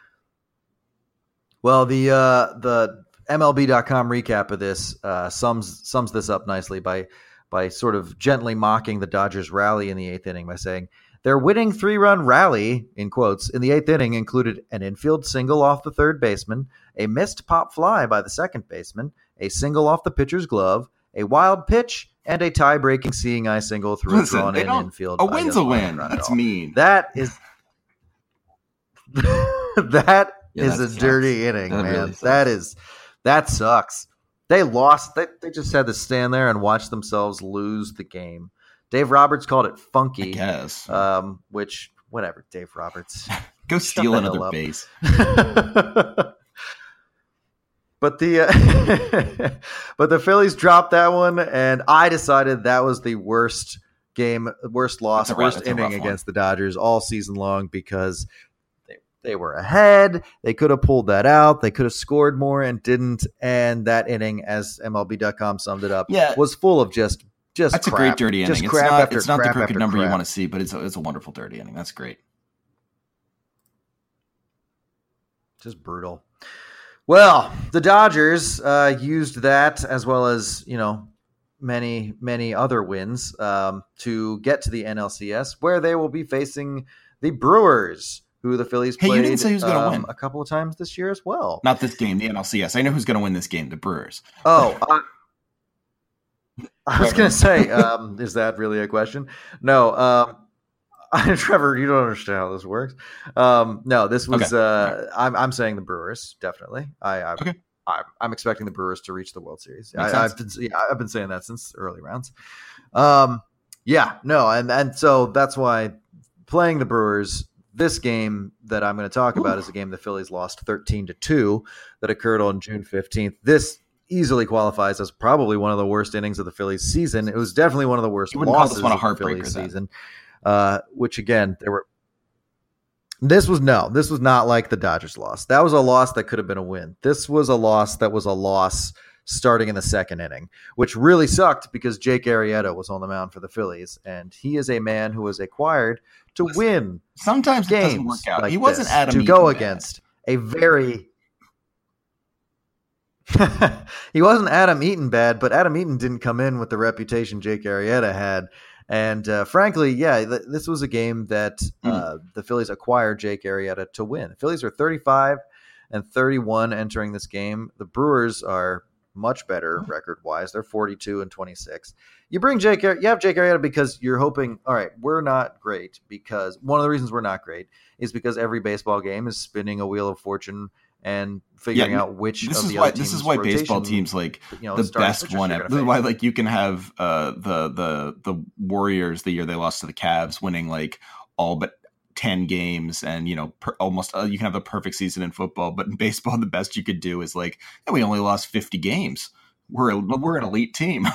Well, the uh, the M L B dot com recap of this uh, sums sums this up nicely by by sort of gently mocking the Dodgers' rally in the eighth inning by saying their winning three-run rally, in quotes, in the eighth inning included an infield single off the third baseman, a missed pop fly by the second baseman, a single off the pitcher's glove, a wild pitch, and a tie-breaking seeing eye single through Listen, a drawn they in don't- infield. a by win's a Yasmani win. Grandal. That's mean. That is that Yeah, is that a sucks. dirty inning, That man. really sucks. That is that sucks. They lost. They they just had to stand there and watch themselves lose the game. Dave Roberts called it I funky, guess. um, which whatever. Dave Roberts. Go steal the another hell up. base. But the uh, but the Phillies dropped that one, and I decided that was the worst game, worst loss, That's a rough- worst that's a inning rough one. against the Dodgers all season long because they they were ahead. They could have pulled that out. They could have scored more and didn't. And that inning, as M L B dot com summed it up, Yeah. was full of just just That's crap. a great dirty Just inning. It's crap not, after it's not the crap crooked after number you crap. want to see, but it's a, it's a wonderful dirty inning. That's great. Just brutal. Well, the Dodgers uh, used that as well as, you know, many, many other wins um, to get to the N L C S, where they will be facing the Brewers, who the Phillies Hey, you played didn't say who's gonna um, win. a couple of times this year as well. Not this game, the N L C S. I know who's going to win this game, the Brewers. Oh, I, I was going to say, um, is that really a question? No, um, Trevor, you don't understand how this works. Um, no, this was. Okay. Uh, I'm, I'm saying the Brewers definitely. I, I, Okay. I I'm expecting the Brewers to reach the World Series. Makes I, I've sense. been, yeah, I've been saying that since early rounds. Um, yeah, no, and and so that's why playing the Brewers. This game that I'm going to talk about Ooh. is a game the Phillies lost thirteen to two that occurred on June fifteenth. This easily qualifies as probably one of the worst innings of the Phillies season. It was definitely one of the worst You wouldn't call losses this one a of the heartbreaker Phillies then. season. Uh, which again, there were. This was no. This was not like the Dodgers loss. That was a loss that could have been a win. This was a loss that was a loss starting in the second inning, which really sucked because Jake Arrieta was on the mound for the Phillies, and he is a man who was acquired to Listen, win Sometimes it games doesn't work out. like He wasn't this, Adam to Eaton go bad. against a very. He wasn't Adam Eaton bad, but Adam Eaton didn't come in with the reputation Jake Arrieta had. And uh, frankly, yeah, th- this was a game that uh, mm. the Phillies acquired Jake Arrieta to win. The Phillies are thirty-five and thirty-one entering this game. The Brewers are much better record-wise. They're forty-two and twenty-six. You bring Jake, you have Jake Arrieta because you're hoping, all right, we're not great because one of the reasons we're not great is because every baseball game is spinning a wheel of fortune and figuring yeah, out which this of is the why other this teams is why rotation, baseball teams like you know, the best one ever. This is why like you can have uh, the the the Warriors the year they lost to the Cavs winning like all but ten games and you know per, almost uh, you can have a perfect season in football, but in baseball the best you could do is like hey, we only lost fifty games. We're a, we're an elite team.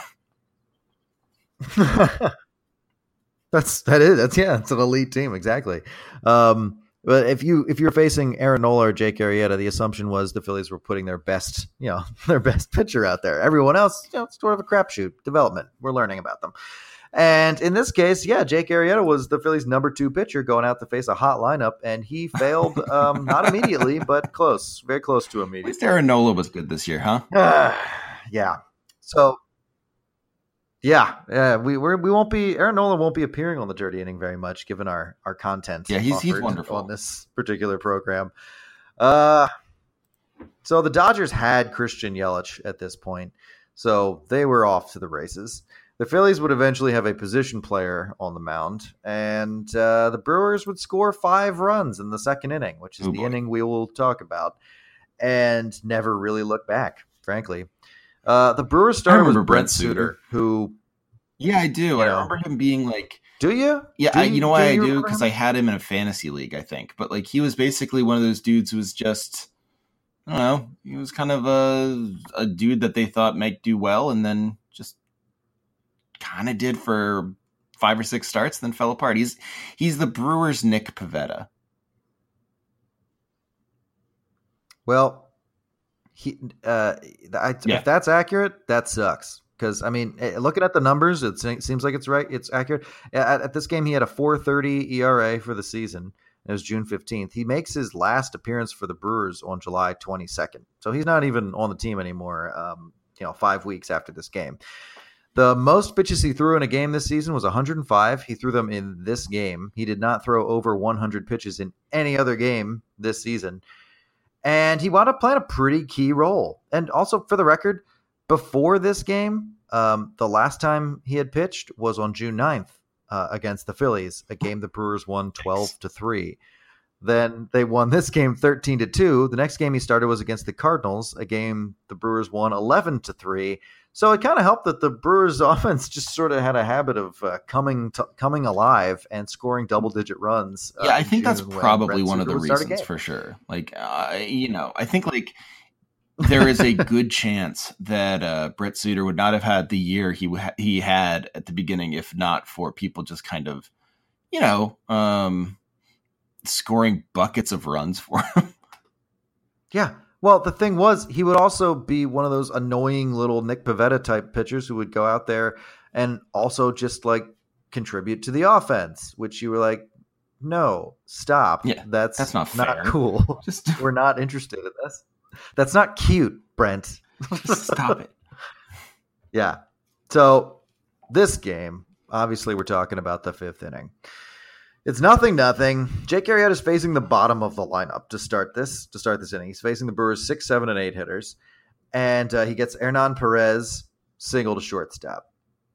that's that is that's yeah, it's an elite team exactly. Um, But if you if you're facing Aaron Nola or Jake Arrieta, the assumption was the Phillies were putting their best, you know, their best pitcher out there. Everyone else, you know, it's sort of a crapshoot development. We're learning about them. And in this case, yeah, Jake Arrieta was the Phillies' number two pitcher going out to face a hot lineup, and he failed um, not immediately, but close, very close to immediately. At least Aaron Nola was good this year, huh? Uh, yeah. So. Yeah, yeah, we we're, we won't be Aaron Nola won't be appearing on the Dirty Inning very much, given our our content. Yeah, he's he's wonderful on this particular program. Uh, so the Dodgers had Christian Yelich at this point, so they were off to the races. The Phillies would eventually have a position player on the mound, and uh, the Brewers would score five runs in the second inning, which is oh, the boy. inning we will talk about, and never really look back, frankly. Uh, the Brewers started with Brent, Brent Suter, Suter, who... Yeah, I do. I know, remember him being like... Do you? Yeah, do I, you know do why you I do? Because I had him in a fantasy league, I think. But like, he was basically one of those dudes who was just... I don't know. He was kind of a, a dude that they thought might do well, and then just kind of did for five or six starts, then fell apart. He's he's the Brewers' Nick Pivetta. Well... He, uh, I, yeah. If that's accurate, that sucks. Because I mean, looking at the numbers, it seems like it's right. It's accurate. At, at this game, he had a four thirty E R A for the season. It was June fifteenth. He makes his last appearance for the Brewers on July twenty-second. So he's not even on the team anymore. Um, you know, five weeks after this game. The most pitches he threw in a game this season was one hundred five. He threw them in this game. He did not throw over one hundred pitches in any other game this season. And he wound up playing a pretty key role. And also, for the record, before this game, um, the last time he had pitched was on June ninth uh, against the Phillies, a game the Brewers won twelve to three. Then they won this game thirteen to two. The next game he started was against the Cardinals, a game the Brewers won eleven to three. So it kind of helped that the Brewers' offense just sort of had a habit of uh, coming to, coming alive and scoring double-digit runs. Uh, yeah, I think that's probably Brent one Suter of the reasons for sure. Like, uh, you know, I think like there is a good chance that uh, Brent Suter would not have had the year he ha- he had at the beginning if not for people just kind of, you know, um, scoring buckets of runs for him. Yeah. Well, the thing was, he would also be one of those annoying little Nick Pivetta type pitchers who would go out there and also just like contribute to the offense, which you were like, no, stop. Yeah, that's, that's not not fair. cool. Just we're not interested in this. That's not cute, Brent. Just stop it. Yeah. So this game, obviously, we're talking about the fifth inning. It's nothing, nothing. Jake Arrieta is facing the bottom of the lineup to start this. To start this inning, he's facing the Brewers' six, seven, and eight hitters, and uh, he gets Hernan Perez single to shortstop,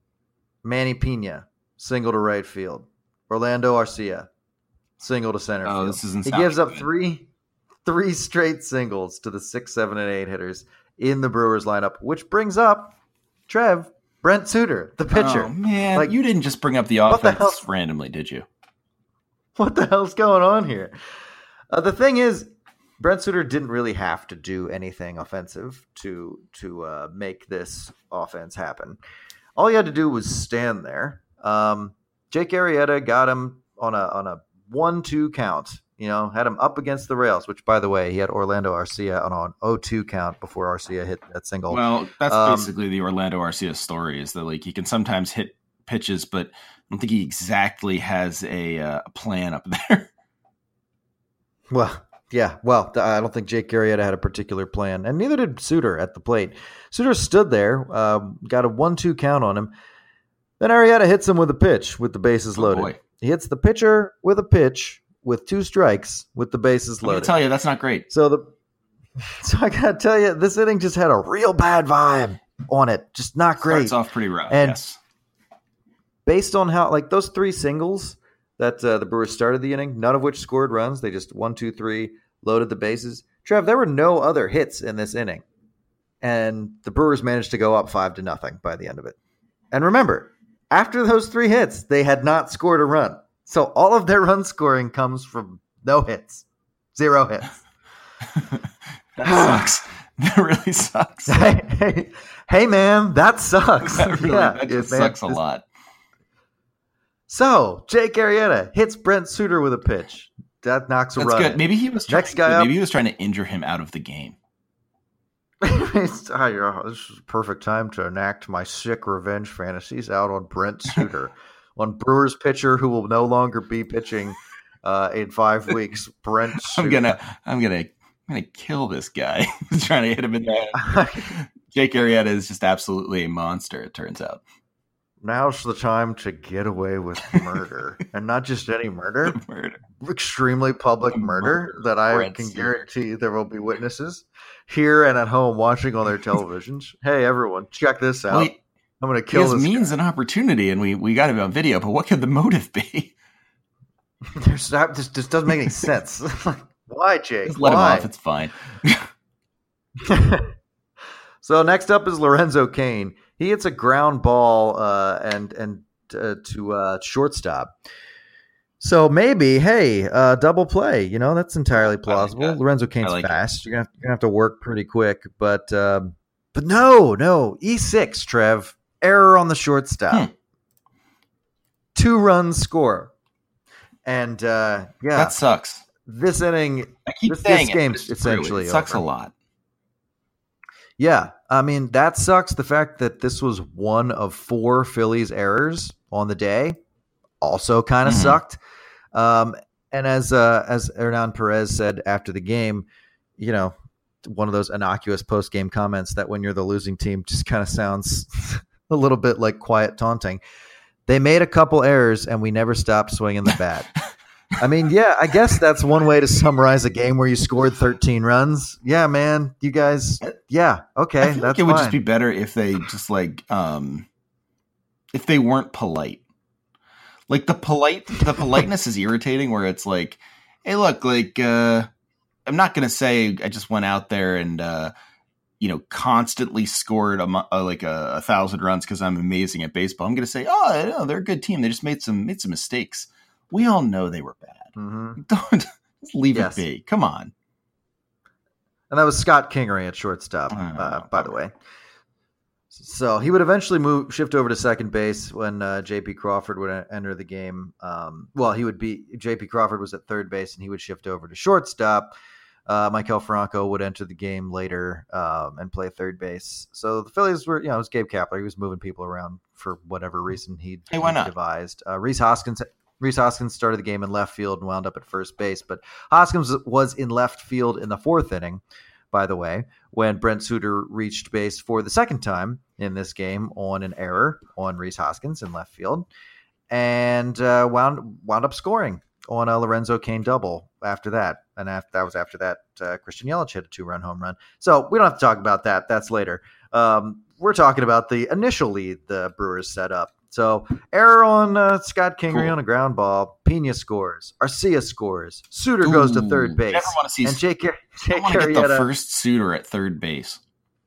Manny Pena single to right field, Orlando Arcia single to center oh, field. This isn't he gives up good. three, three straight singles to the six, seven, and eight hitters in the Brewers lineup, which brings up Trev Brent Suter, the pitcher. Oh man, like you didn't just bring up the what the offense hell? randomly, did you? What the hell's going on here? Uh, the thing is, Brent Suter didn't really have to do anything offensive to to uh, make this offense happen. All he had to do was stand there. Um, Jake Arrieta got him on a on a one two count. You know, had him up against the rails. Which, by the way, he had Orlando Arcia on an oh two count before Arcia hit that single. Well, that's um, basically the Orlando Arcia story. Is that like he can sometimes hit pitches, but I don't think he exactly has a uh, plan up there. Well. Yeah, well, I don't think Jake Arrieta had a particular plan, and neither did Suter at the plate. Suter stood there, uh, got a one two count on him. Then Arrieta hits him with a pitch with the bases Oh, loaded. boy. He hits the pitcher with a pitch with two strikes with the bases I'm going loaded. to tell you, that's not great. So the so I got to tell you, this inning just had a real bad vibe on it. Just not great. Starts off pretty rough, And yes. Based on how, like, those three singles that uh, the Brewers started the inning, none of which scored runs. They just one, two, three, loaded the bases. Trev, there were no other hits in this inning. And the Brewers managed to go up five to nothing by the end of it. And remember, after those three hits, they had not scored a run. So all of their run scoring comes from no hits. Zero hits. That sucks. That really sucks. hey, hey, hey, man, that sucks. That really yeah, that just man, sucks a this- lot. So, Jake Arrieta hits Brent Suter with a pitch. That knocks a That's run good. in. Maybe he was trying, Next guy up. maybe he was trying to injure him out of the game. It's- oh, you're- this is a perfect time to enact my sick revenge fantasies out on Brent Suter, on Brewers pitcher who will no longer be pitching uh, in five weeks. Brent Suter. I'm gonna, I'm gonna, I'm gonna kill this guy. Who's trying to hit him in the head. Jake Arrieta is just absolutely a monster. It turns out. Now's the time to get away with murder, and not just any murder, Murder. extremely public murder, Murder. that I Brent can Suter. guarantee there will be witnesses here and at home watching on their televisions. Hey, everyone, check this out. Well, he, I'm going to he kill has this. means and opportunity, and we, we got him on video. But what could the motive be? There's not, this, this doesn't make any sense. Why, Jake? Just let Why? him off. It's fine. So next up is Lorenzo Cain. He hits a ground ball uh, and and uh, to uh, shortstop. So maybe, hey, uh, double play. You know, that's entirely plausible. that. Lorenzo Cain's like it. fast. You're gonna, have, you're gonna have to work pretty quick, but um, but no, no. E six, Trev. Error on the shortstop. Hmm. Two runs score, and uh, yeah, That sucks. this inning. I keep This- saying this it, game's but it's true. essentially It sucks over. a lot. Yeah, I mean, that sucks. The fact that this was one of four Phillies errors on the day also kind of Mhm. sucked. Um, and as uh, as Hernan Perez said after the game, you know, one of those innocuous post game comments that when you're the losing team just kind of sounds a little bit like quiet taunting. They made a couple errors and we never stopped swinging the bat. I mean, yeah, I guess that's one way to summarize a game where you scored thirteen runs. Yeah, man, you guys, yeah, okay, I feel that's like it would fine. just be better if they just like um if they weren't polite. Like the polite the politeness is irritating where it's like, hey, look, like uh I'm not going to say I just went out there and uh you know, constantly scored a, mo- uh, like a, a thousand runs because I'm amazing at baseball. I'm going to say, oh, no, they're a good team. They just made some made some mistakes. We all know they were bad. Mm-hmm. Don't just leave Yes. it be. Come on. And that was Scott Kingery at shortstop, Oh, uh, by the way. So he would eventually move, shift over to second base when uh, J P Crawford would enter the game. Um, well, he would be J P Crawford was at third base, and he would shift over to shortstop. Uh, Michael Franco would enter the game later um, and play third base. So the Phillies were, you know, it was Gabe Kapler. He was moving people around for whatever reason he Hey, why not? devised. Uh, Reese Hoskins. Reese Hoskins started the game in left field and wound up at first base, but Hoskins was in left field in the fourth inning, by the way, when Brent Suter reached base for the second time in this game on an error on Reese Hoskins in left field, and uh, wound wound up scoring on a Lorenzo Cain double after that. And after, that was after that, uh, Christian Yelich hit a two-run home run. So we don't have to talk about that. That's later. Um, we're talking about the initial lead the Brewers set up. So error on uh, Scott Kingery Cool. on a ground ball. Pena scores. Arcia scores. Suter goes to Ooh, third I base. never want to see. And Jake, I Jake want to get the Arrieta. first Suter at third base.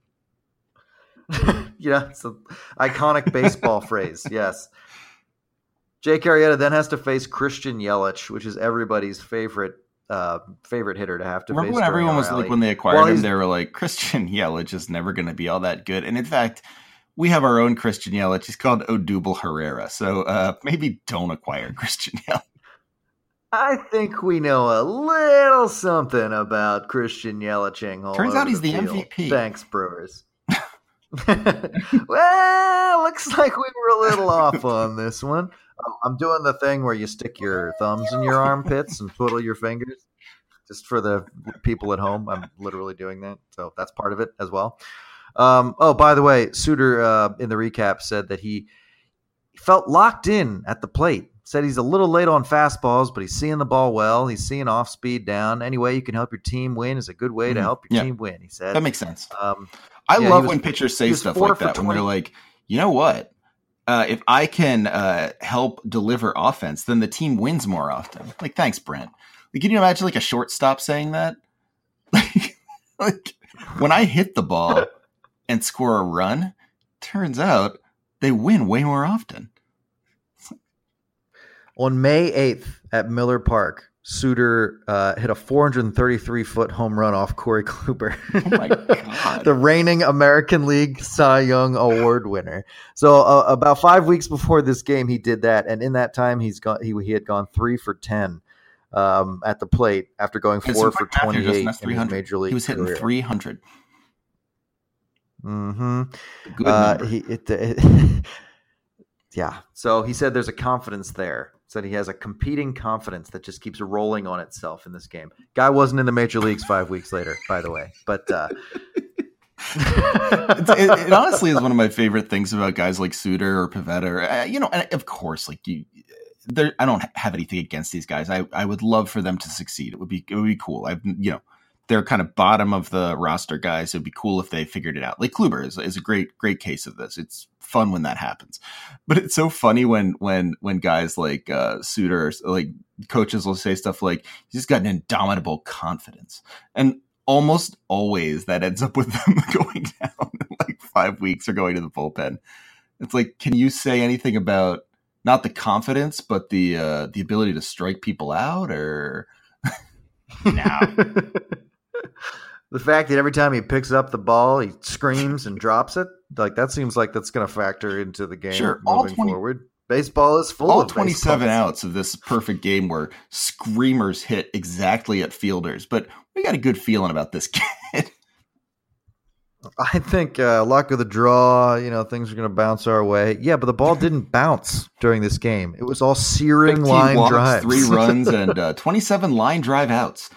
Yeah, it's an iconic baseball phrase. Yes. Jake Arrieta then has to face Christian Yelich, which is everybody's favorite uh, favorite hitter to have to Remember face. when everyone was rally. like, when they acquired Well, him, he's- they were like, Christian Yelich is never going to be all that good. And in fact, we have our own Christian Yelich. He's called Odubel Herrera. So uh, maybe don't acquire Christian Yelich. I think we know a little something about Christian Yelich. All Turns over out he's the, field. M V P. Thanks, Brewers. Well, looks like we were a little off on this one. Um, I'm doing the thing where you stick your thumbs in your armpits and twiddle your fingers. Just for the people at home, I'm literally doing that. So that's part of it as well. Um, oh, by the way, Suter uh, in the recap said that he felt locked in at the plate. Said he's a little late on fastballs, but he's seeing the ball well. He's seeing off speed down. Any way you can help your team win is a good way to help your Yeah. team win, he said. That makes sense. Um, I yeah, love he was- when pitchers say he was stuff four like for that, when they're twenty. like, you know what? Uh, if I can uh, help deliver offense, then the team wins more often. Like, thanks, Brent. Like, can you imagine like a shortstop saying that? Like, like when I hit the ball and score a run, turns out they win way more often. On May eighth at Miller Park, Suter uh, hit a four thirty-three foot home run off Corey Kluber. Oh my God. The reigning American League Cy Young Award winner. So uh, about five weeks before this game, he did that, and in that time, he's gone. He, he had gone three for ten um, at the plate after going And four so for Matthew twenty-eight Justin, in that's his three hundred. major league He was hitting career. three hundred. Mm-hmm. Good Uh, number. he, it, it, yeah. So he said there's a confidence there. Said he has a competing confidence that just keeps rolling on itself in this game. Guy wasn't in the major leagues five weeks later, by the way. But uh, It's, it, it honestly is one of my favorite things about guys like Suter or Pivetta. Or, uh, you know, and of course, like you, there. I don't have anything against these guys. I, I would love for them to succeed. It would be it would be cool. I've you know, they're kind of bottom of the roster guys. It would be cool if they figured it out. Like Kluber is, is a great great case of this. It's fun when that happens, but it's so funny when when when guys like uh, Suter, like coaches will say stuff like he's just got an indomitable confidence, and almost always that ends up with them going down in like five weeks or going to the bullpen. It's like, can you say anything about not the confidence, but the uh, the ability to strike people out? Or no, the fact that every time he picks up the ball, he screams and drops it, like that seems like that's going to factor into the game Sure, all moving twenty forward. Baseball is full all of twenty-seven baseballs. outs of this perfect game where screamers hit exactly at fielders, but we got a good feeling about this kid. I think uh, luck of the draw, you know, things are going to bounce our way. Yeah, but the ball didn't bounce during this game. It was all searing fifteen line walks, drives. three runs, and uh, twenty-seven line drive outs.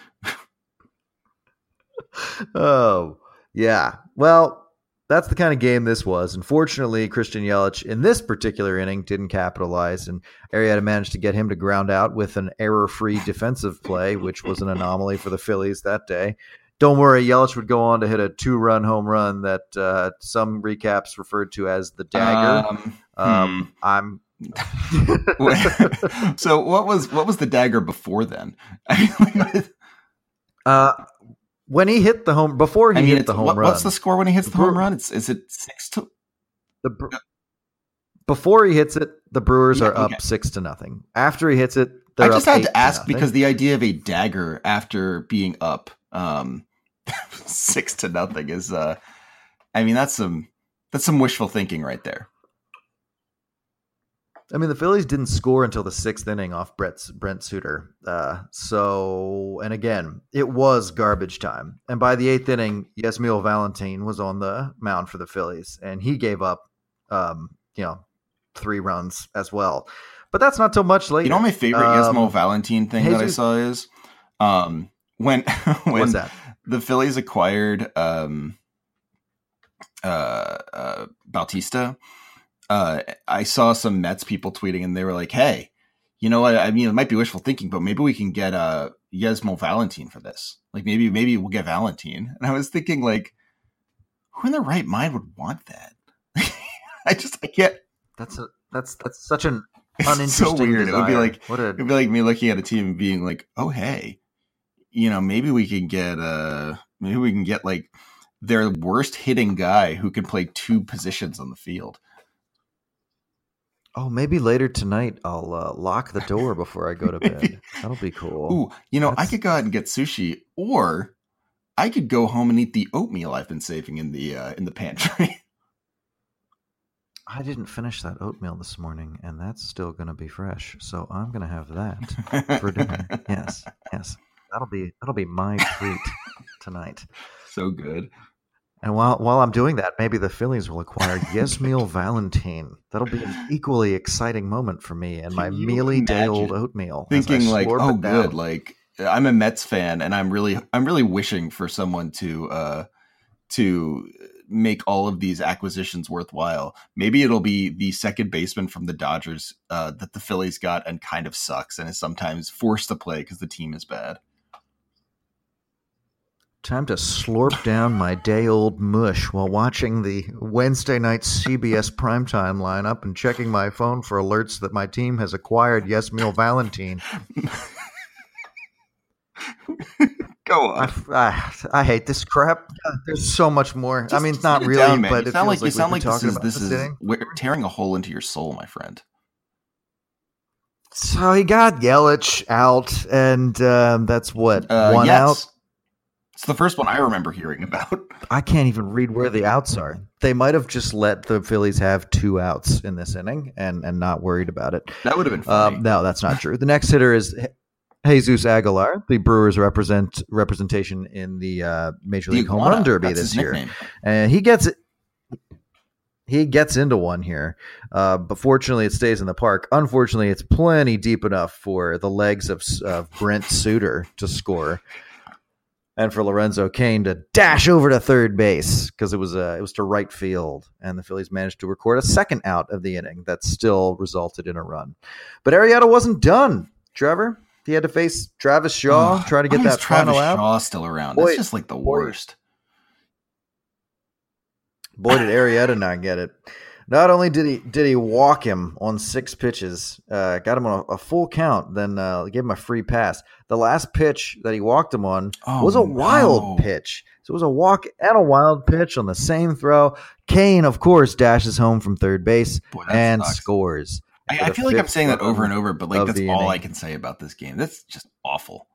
Oh, yeah. Well, that's the kind of game this was. Unfortunately, Christian Yelich in this particular inning didn't capitalize, and Arrieta managed to get him to ground out with an error-free defensive play, which was an anomaly for the Phillies that day. Don't worry, Yelich would go on to hit a two-run home run that uh, some recaps referred to as the dagger. Um, Um, I'm. so what was what was the dagger before then? I mean, uh, when he hit the home before he I mean, hit it's, the home what, run. what's the score when he hits The the home Brew- run? It's is it six to? The Bre- before he hits it, the Brewers Yeah, are up okay. six to nothing. After he hits it, I they're just up had eight to ask nothing. because the idea of a dagger after being up um, six to nothing is, uh, I mean, that's some that's some wishful thinking right there. I mean, the Phillies didn't score until the sixth inning off Brett's, Brent Suter. Uh, so, and again, it was garbage time. And by the eighth inning, Yasmiel Valentin was on the mound for the Phillies, and he gave up, um, you know, three runs as well. But that's not till much later. You know, what my favorite Um, Yasmo Valentine thing that I Jesus- saw is um, when when What's that? the Phillies acquired um, uh, uh, Bautista. Uh, I saw some Mets people tweeting, and they were like, "Hey, you know what? I mean, it might be wishful thinking, but maybe we can get uh, Yasmo Valentin for this. Like, maybe maybe we'll get Valentin." And I was thinking, like, who in their right mind would want that? I just I can't. That's a, that's that's such an It's uninteresting so weird. It would be desire. like what a it'd be like me looking at a team and being like, "Oh, hey, you know, maybe we can get uh, maybe we can get like their worst hitting guy who can play two positions on the field." Oh, maybe later tonight I'll uh, lock the door before I go to bed. That'll be cool. Ooh, you know, That's- I could go out and get sushi, or I could go home and eat the oatmeal I've been saving in the uh, in the pantry. I didn't finish that oatmeal this morning, and that's still going to be fresh. So I'm going to have that for dinner. Yes, yes, that'll be that'll be my treat tonight. So good. And while while I'm doing that, maybe the Phillies will acquire Yasmiel Valentin. That'll be an equally exciting moment for me and my Can you mealy day old imagine oatmeal. as I Thinking like, slurp oh, it down. good. Like I'm a Mets fan, and I'm really, I'm really wishing for someone to, uh, to make all of these acquisitions worthwhile. Maybe it'll be the second baseman from the Dodgers uh, that the Phillies got and kind of sucks and is sometimes forced to play because the team is bad. Time to slurp down my day-old mush while watching the Wednesday night C B S primetime lineup and checking my phone for alerts that my team has acquired Yasmiel Valentin. Go on. I, I, I hate this crap. God, there's so much more. Just I mean, it's not sit it really, down, man. but you it sound feels like you sound we've like been this talking is about this is inning. we're tearing a hole into your soul, my friend. So he got Yelich out, and um, that's what Uh, one yes. out. It's the first one I remember hearing about. I can't even read where the outs are. They might have just let the Phillies have two outs in this inning and and not worried about it. That would have been Uh, funny. no, that's not true. The next hitter is Jesus Aguilar, the Brewers represent representation in the uh, Major The League Home Iguana, Run Derby that's this his year, nickname. and he gets it. He gets into one here, uh, but fortunately, it stays in the park. Unfortunately, it's plenty deep enough for the legs of, of Brent Suter to score, and for Lorenzo Cain to dash over to third base because it was uh, it was to right field, and the Phillies managed to record a second out of the inning that still resulted in a run. But Arrieta wasn't done. Trevor, he had to face Travis Shaw, Oh, try to get why is that Travis final out. Shaw still around. Boy- That's just like the boy- worst. Boy, did Arrieta not get it. Not only did he did he walk him on six pitches, uh, got him on a, a full count, then uh, gave him a free pass. The last pitch that he walked him on Oh, was a wild no. pitch. So it was a walk and a wild pitch on the same throw. Kane, of course, dashes home from third base Boy, that and sucks. scores. I, for I the feel like I'm fifth saying that run over and over, but like of that's the all I inning. can say about this game. That's just awful.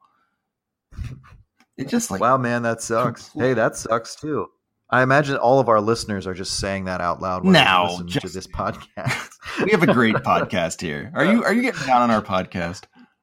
It just like Wow, man, that sucks. Hey, that sucks too. I imagine all of our listeners are just saying that out loud when No, they listen to just- this podcast. we have a great podcast here. Are you are you getting down on our podcast?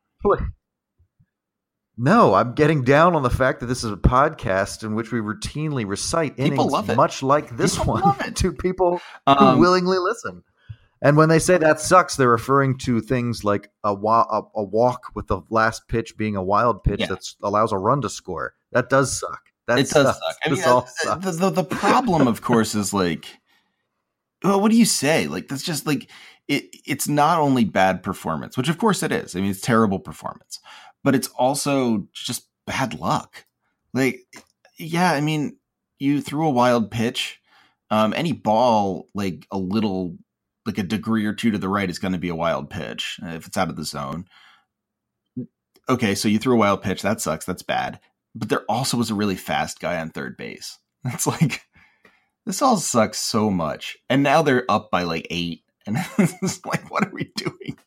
No, I'm getting down on the fact that this is a podcast in which we routinely recite People innings love it. much like this People one love it. to people Um, who willingly listen. And when they say that sucks, they're referring to things like a, wa- a, a walk with the last pitch being a wild pitch Yeah. that allows a run to score. That does suck. That it does sucks. suck. I mean, This all uh, sucks. the, the the problem, of course, is like, well, what do you say? Like, that's just like it. It's not only bad performance, which of course it is. I mean, it's terrible performance, but it's also just bad luck. Like, yeah, I mean, you threw a wild pitch. Um, any ball, like a little, like a degree or two to the right, is going to be a wild pitch uh, if it's out of the zone. Okay, so you threw a wild pitch. That sucks. That's bad. But there also was a really fast guy on third base. It's like, this all sucks so much. And now they're up by like eight. And it's like, what are we doing?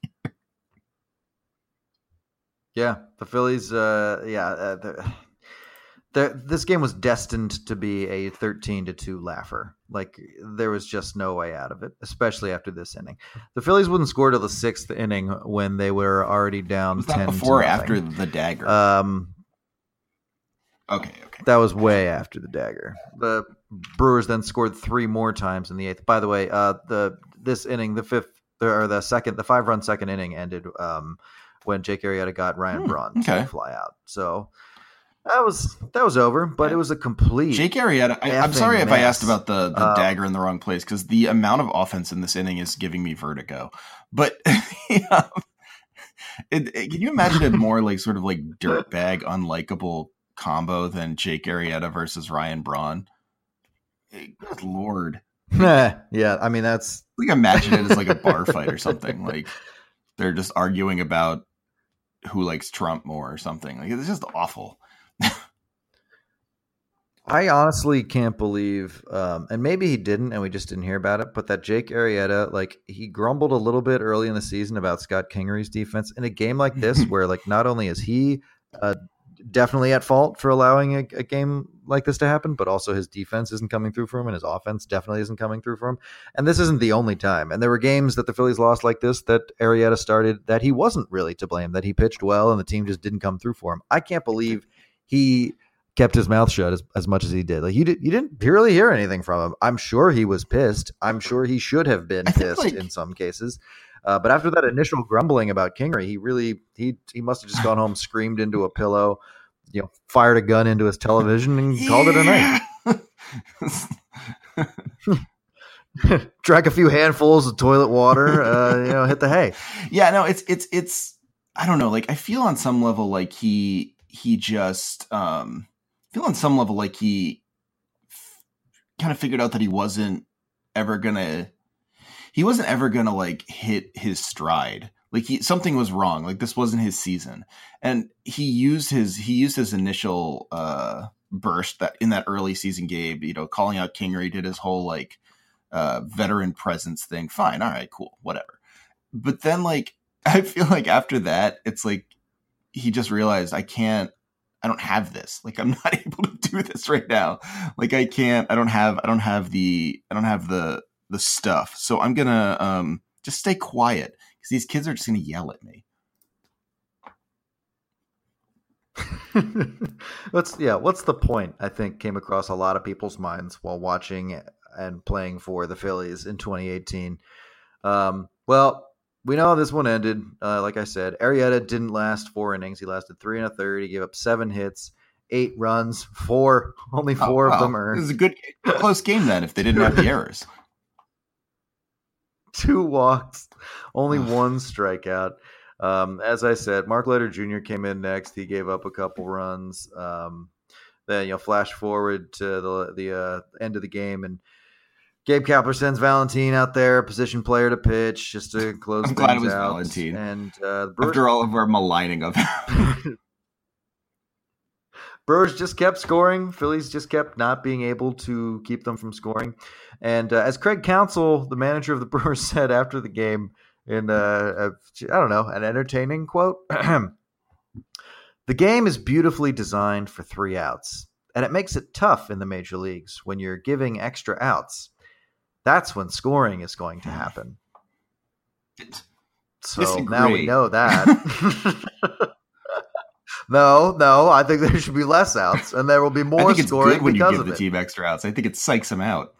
Yeah, the Phillies. Uh, yeah, uh, the, the, this game was destined to be a thirteen to two laugher. Like there was just no way out of it, especially after this inning. The Phillies wouldn't score till the sixth inning when they were already down Was ten that before or to after nothing. the dagger? Um, okay, okay. that was way after the dagger. The Brewers then scored three more times in the eighth. By the way, uh, the this inning, the fifth or the second, the five run second inning ended um, when Jake Arrieta got Ryan Hmm, Braun okay. to fly out. So that was that was over, but it was a complete. Jake Arrieta, I, I'm effing sorry if I mess. asked about the, the Uh, dagger in the wrong place, because the amount of offense in this inning is giving me vertigo. But yeah, it, it- can you imagine it more like sort of like dirtbag, unlikable combo than Jake Arrieta versus Ryan Braun? Good Lord. yeah, I mean that's Like imagine it as like a bar fight or something. Like they're just arguing about who likes Trump more or something. Like it's just awful. I honestly can't believe, um, and maybe he didn't, and we just didn't hear about it, but that Jake Arrieta, like, he grumbled a little bit early in the season about Scott Kingery's defense in a game like this, where, like, not only is he uh, definitely at fault for allowing a, a game like this to happen, but also his defense isn't coming through for him, and his offense definitely isn't coming through for him. And this isn't the only time. And there were games that the Phillies lost like this that Arrieta started that he wasn't really to blame, that he pitched well and the team just didn't come through for him. I can't believe he kept his mouth shut as, as much as he did. Like, you did, you didn't really hear anything from him. I'm sure he was pissed. I'm sure he should have been pissed like, in some cases. Uh, but after that initial grumbling about Kingery, he really he he must have just gone home, screamed into a pillow, you know, fired a gun into his television, and yeah. called it a night. Drank a few handfuls of toilet water, uh, you know, hit the hay. Yeah, no, it's it's it's. I don't know. Like, I feel on some level like he he just. Um, I feel on some level like he f- kind of figured out that he wasn't ever gonna, he wasn't ever gonna like hit his stride. Like he, something was wrong. Like this wasn't his season, and he used his he used his initial uh, burst that in that early season game. You know, calling out Kingery, did his whole like uh, veteran presence thing. Fine, all right, cool, whatever. But then like I feel like after that, it's like he just realized I can't. I don't have this. Like, I'm not able to do this right now. Like, I can't, I don't have, I don't have the, I don't have the, the stuff. So I'm going to um, just stay quiet because these kids are just going to yell at me. What's, yeah. What's the point? I think came across a lot of people's minds while watching and playing for the Phillies in twenty eighteen. Um, well, we know how this one ended. Uh, like I said, Arrieta didn't last four innings. He lasted three and a third. He gave up seven hits, eight runs, four, only four oh, of wow. them earned. It was a good, close game then if they didn't have the errors. Two walks, only one strikeout. Um, as I said, Mark Leiter Junior came in next. He gave up a couple runs. Um, then, you know, flash forward to the the uh, end of the game, and Gabe Kapler sends Valentin out there, position player to pitch, just to close I'm things glad it was out. Valentin. And uh, Brewers, after all of our maligning of him. Brewers just kept scoring. Phillies just kept not being able to keep them from scoring. And uh, as Craig Counsell, the manager of the Brewers, said after the game in, uh, a, I don't know, an entertaining quote, the game is beautifully designed for three outs, and it makes it tough in the major leagues when you're giving extra outs. That's when scoring is going to happen. So Disagree. Now we know that. no, no, I think there should be less outs, and there will be more I think it's scoring good when because you give of the it. team extra outs. I think it psychs them out.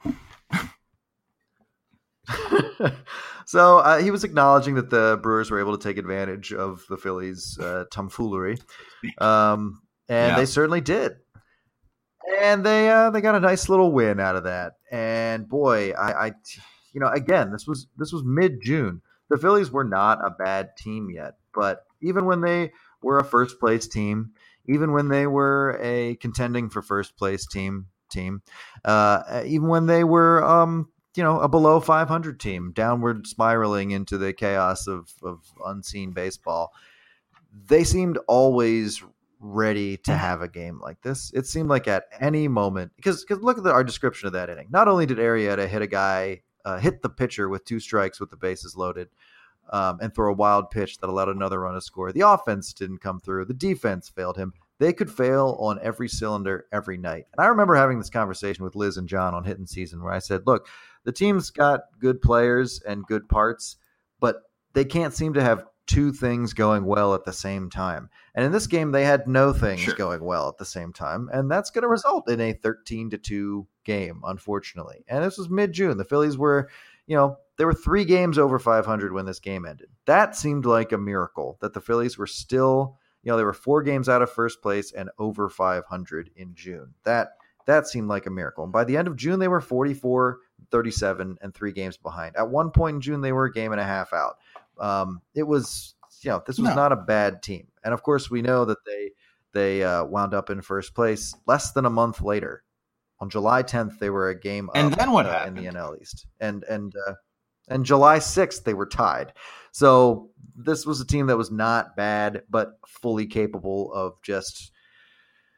So uh, he was acknowledging that the Brewers were able to take advantage of the Phillies' uh, tomfoolery, um, and yeah. they certainly did. And they uh, they got a nice little win out of that. And boy, I, I you know, again, this was this was mid-June. The Phillies were not a bad team yet, but even when they were a first place team, even when they were a contending for first place team team, uh, even when they were um, you know, a below five hundred team, downward spiraling into the chaos of of unseen baseball, they seemed always ready to have a game like this. It seemed like at any moment, because because look at the, our description of that inning. Not only did Arrieta hit a guy, uh, hit the pitcher with two strikes with the bases loaded, um, and throw a wild pitch that allowed another run to score. The offense didn't come through. The defense failed him. They could fail on every cylinder every night. And I remember having this conversation with Liz and John on Hitting Season where I said, look, the team's got good players and good parts, but they can't seem to have two things going well at the same time. And in this game, they had no things sure. going well at the same time. And that's going to result in a thirteen to two game, unfortunately. And this was mid-June. The Phillies were, you know, there were three games over five hundred when this game ended. That seemed like a miracle that the Phillies were still, you know, they were four games out of first place and over five hundred in June. That, that seemed like a miracle. And by the end of June, they were forty-four, thirty-seven and three games behind. At one point in June, they were a game and a half out. Um, it was, you know, this was no. not a bad team. And of course we know that they, they uh, wound up in first place less than a month later. On July tenth, they were a game and up then what uh, happened? in the N L East. And, and, uh, and July sixth, they were tied. So this was a team that was not bad, but fully capable of just,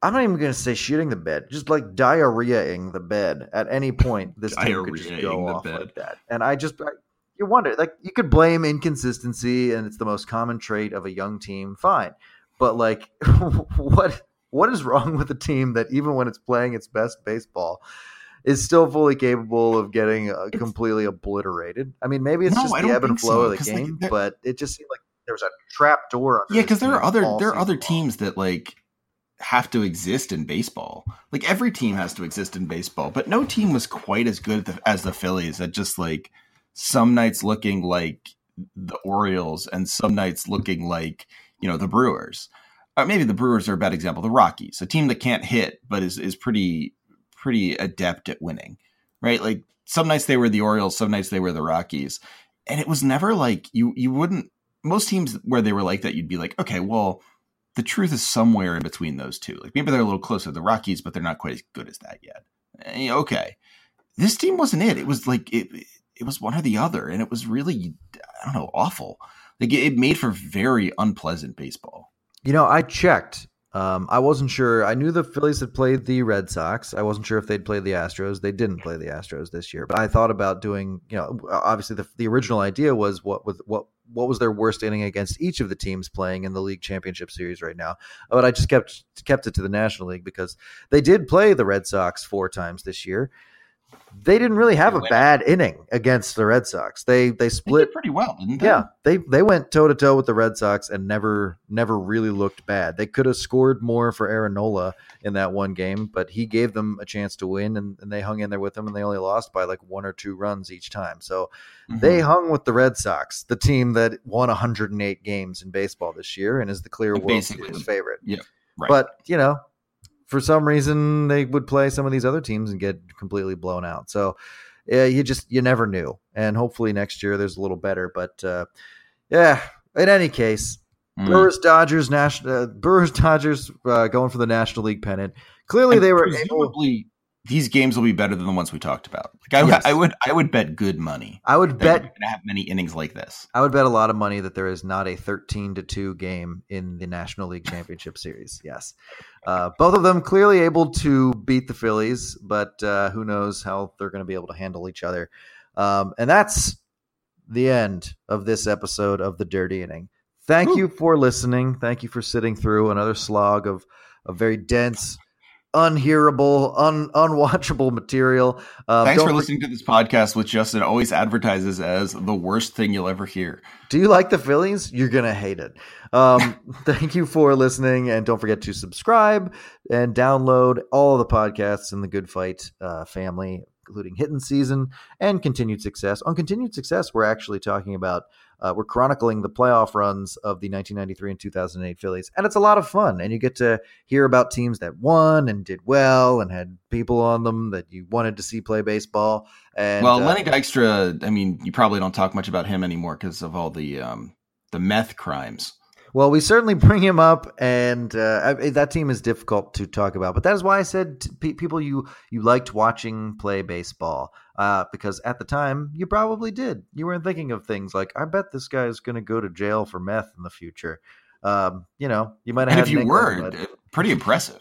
I'm not even going to say shitting the bed, just like diarrheaing the bed at any point. This team could just go off bed. like that. And I just, I, you wonder, like, you could blame inconsistency, and it's the most common trait of a young team. Fine. But, like, what what is wrong with a team that even when it's playing its best baseball is still fully capable of getting uh, completely obliterated? I mean, maybe it's no, just I the ebb and flow so, of the game, like, but it just seemed like there was a trap door. Yeah, because there are other there are other long. teams that, like, have to exist in baseball. Like, every team has to exist in baseball, but no team was quite as good the, as the Phillies at just, like, some nights looking like the Orioles and some nights looking like, you know, the Brewers. Or maybe the Brewers are a bad example. The Rockies, a team that can't hit but is is pretty pretty adept at winning, right? Like, some nights they were the Orioles, some nights they were the Rockies, and it was never like you you wouldn't. Most teams where they were like that, you'd be like, okay, well, the truth is somewhere in between those two. Like, maybe they're a little closer to the Rockies, but they're not quite as good as that yet. And, okay, this team wasn't it. It was like it it was one or the other, and it was really, I don't know, awful. Like, it, it made for very unpleasant baseball. You know, I checked. Um, I wasn't sure. I knew the Phillies had played the Red Sox. I wasn't sure if they'd played the Astros. They didn't play the Astros this year. But I thought about doing, you know, obviously the the original idea was what with what what was their worst inning against each of the teams playing in the league championship series right now. But I just kept kept it to the National League because they did play the Red Sox four times this year. They didn't really have a bad inning against the Red Sox. They they split they did pretty well, didn't they? Yeah, they they went toe to toe with the Red Sox and never never really looked bad. They could have scored more for Aaron Nola in that one game, but he gave them a chance to win, and, and they hung in there with him, and they only lost by like one or two runs each time. So mm-hmm. they hung with the Red Sox, the team that won one hundred eight games in baseball this year and is the clear World Series favorite. Yeah, right. But you know, for some reason they would play some of these other teams and get completely blown out. So yeah, you just, you never knew. And hopefully next year there's a little better, but uh, yeah, in any case, mm. Brewers, Dodgers, national uh, Brewers, Dodgers uh, going for the National League pennant. Clearly and they were presumably able, these games will be better than the ones we talked about. Like I, yes. I would, I would bet good money. I would bet going to have many innings like this. I would bet a lot of money that there is not a thirteen to two game in the National League Championship Series. Yes. Uh, both of them clearly able to beat the Phillies, but uh, who knows how they're going to be able to handle each other. Um, and that's the end of this episode of The Dirty Inning. Thank Ooh. you for listening. Thank you for sitting through another slog of, of very dense, unhearable, un, unwatchable material. Uh, Thanks for listening to this podcast, which Justin always advertises as the worst thing you'll ever hear. Do you like the Phillies? You're going to hate it. Um, thank you for listening, and don't forget to subscribe and download all the podcasts in the Good Fight uh, family, including Hitting Season and Continued Success. On Continued Success, we're actually talking about Uh, we're chronicling the playoff runs of the nineteen ninety-three and two thousand eight Phillies, and it's a lot of fun. And you get to hear about teams that won and did well and had people on them that you wanted to see play baseball. And well, uh, Lenny Dykstra, I mean, you probably don't talk much about him anymore because of all the um, the meth crimes. Well, we certainly bring him up, and uh, that team is difficult to talk about. But that is why I said to pe- people you you liked watching play baseball, uh, because at the time you probably did. You weren't thinking of things like, I bet this guy is going to go to jail for meth in the future. Um, you know, you might have. And had if you an were, inkling, but... pretty impressive.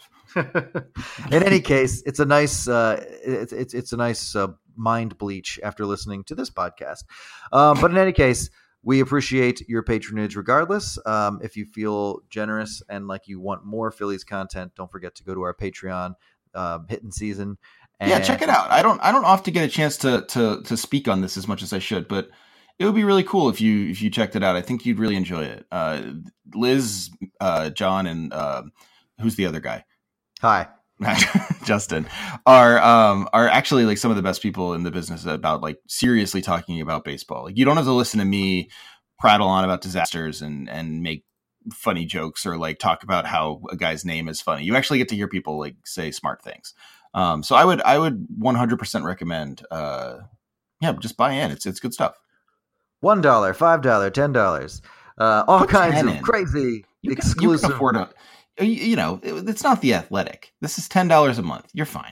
In any case, it's a nice uh, it's it's it's a nice uh, mind bleach after listening to this podcast. Um, but in any case. We appreciate your patronage regardless. Um, if you feel generous and like you want more Phillies content, don't forget to go to our Patreon, um, Hitting Season. And yeah, check it out. I don't I don't often get a chance to to to speak on this as much as I should, but it would be really cool if you if you checked it out. I think you'd really enjoy it. Uh, Liz, uh, John, and uh, who's the other guy? Hi. Justin are um are actually like some of the best people in the business about like seriously talking about baseball. Like you don't have to listen to me prattle on about disasters and and make funny jokes or like talk about how a guy's name is funny. You actually get to hear people like say smart things. Um, so I would I would one hundred percent recommend. Uh, yeah, just buy in. It's it's good stuff. One dollar, five dollar, ten dollars. Uh, all Put kinds of in. crazy You can, exclusive. You can afford a. You know, it's not the Athletic. This is ten dollars a month. You're fine.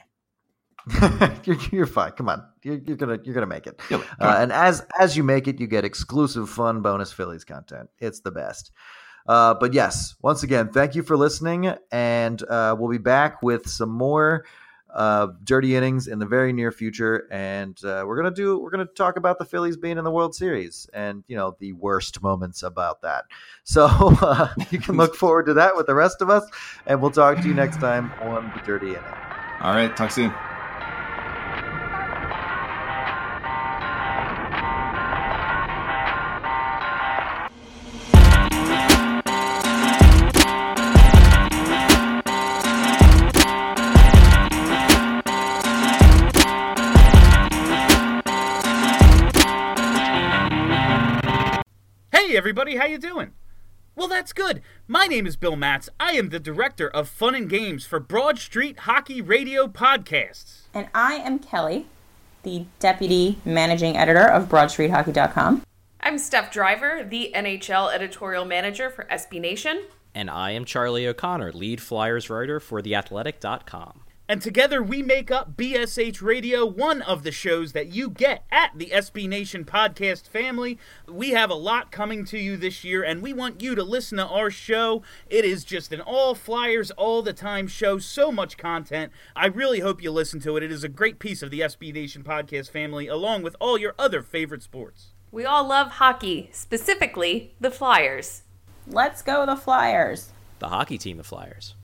you're, you're fine. Come on, you're, you're gonna you're gonna make it. Really? Uh, and as as you make it, you get exclusive, fun, bonus Phillies content. It's the best. Uh, but yes, once again, thank you for listening, and uh, we'll be back with some more uh, Dirty Innings in the very near future. And uh, we're gonna do we're gonna talk about the Phillies being in the World Series and you know the worst moments about that. So uh, you can look forward to that with the rest of us, and we'll talk to you next time on the Dirty Inning. All right, talk soon. Hey everybody, how you doing? Well, that's good. My name is Bill Matz. I am the director of Fun and Games for Broad Street Hockey Radio Podcasts. And I am Kelly, the deputy managing editor of broad street hockey dot com. I'm Steph Driver, the N H L editorial manager for S B Nation. And I am Charlie O'Connor, lead Flyers writer for the athletic dot com. And together we make up B S H Radio, one of the shows that you get at the S B Nation podcast family. We have a lot coming to you this year, and we want you to listen to our show. It is just an all Flyers, all the time show, so much content. I really hope you listen to it. It is a great piece of the S B Nation podcast family, along with all your other favorite sports. We all love hockey, specifically the Flyers. Let's go the Flyers. The hockey team, the Flyers.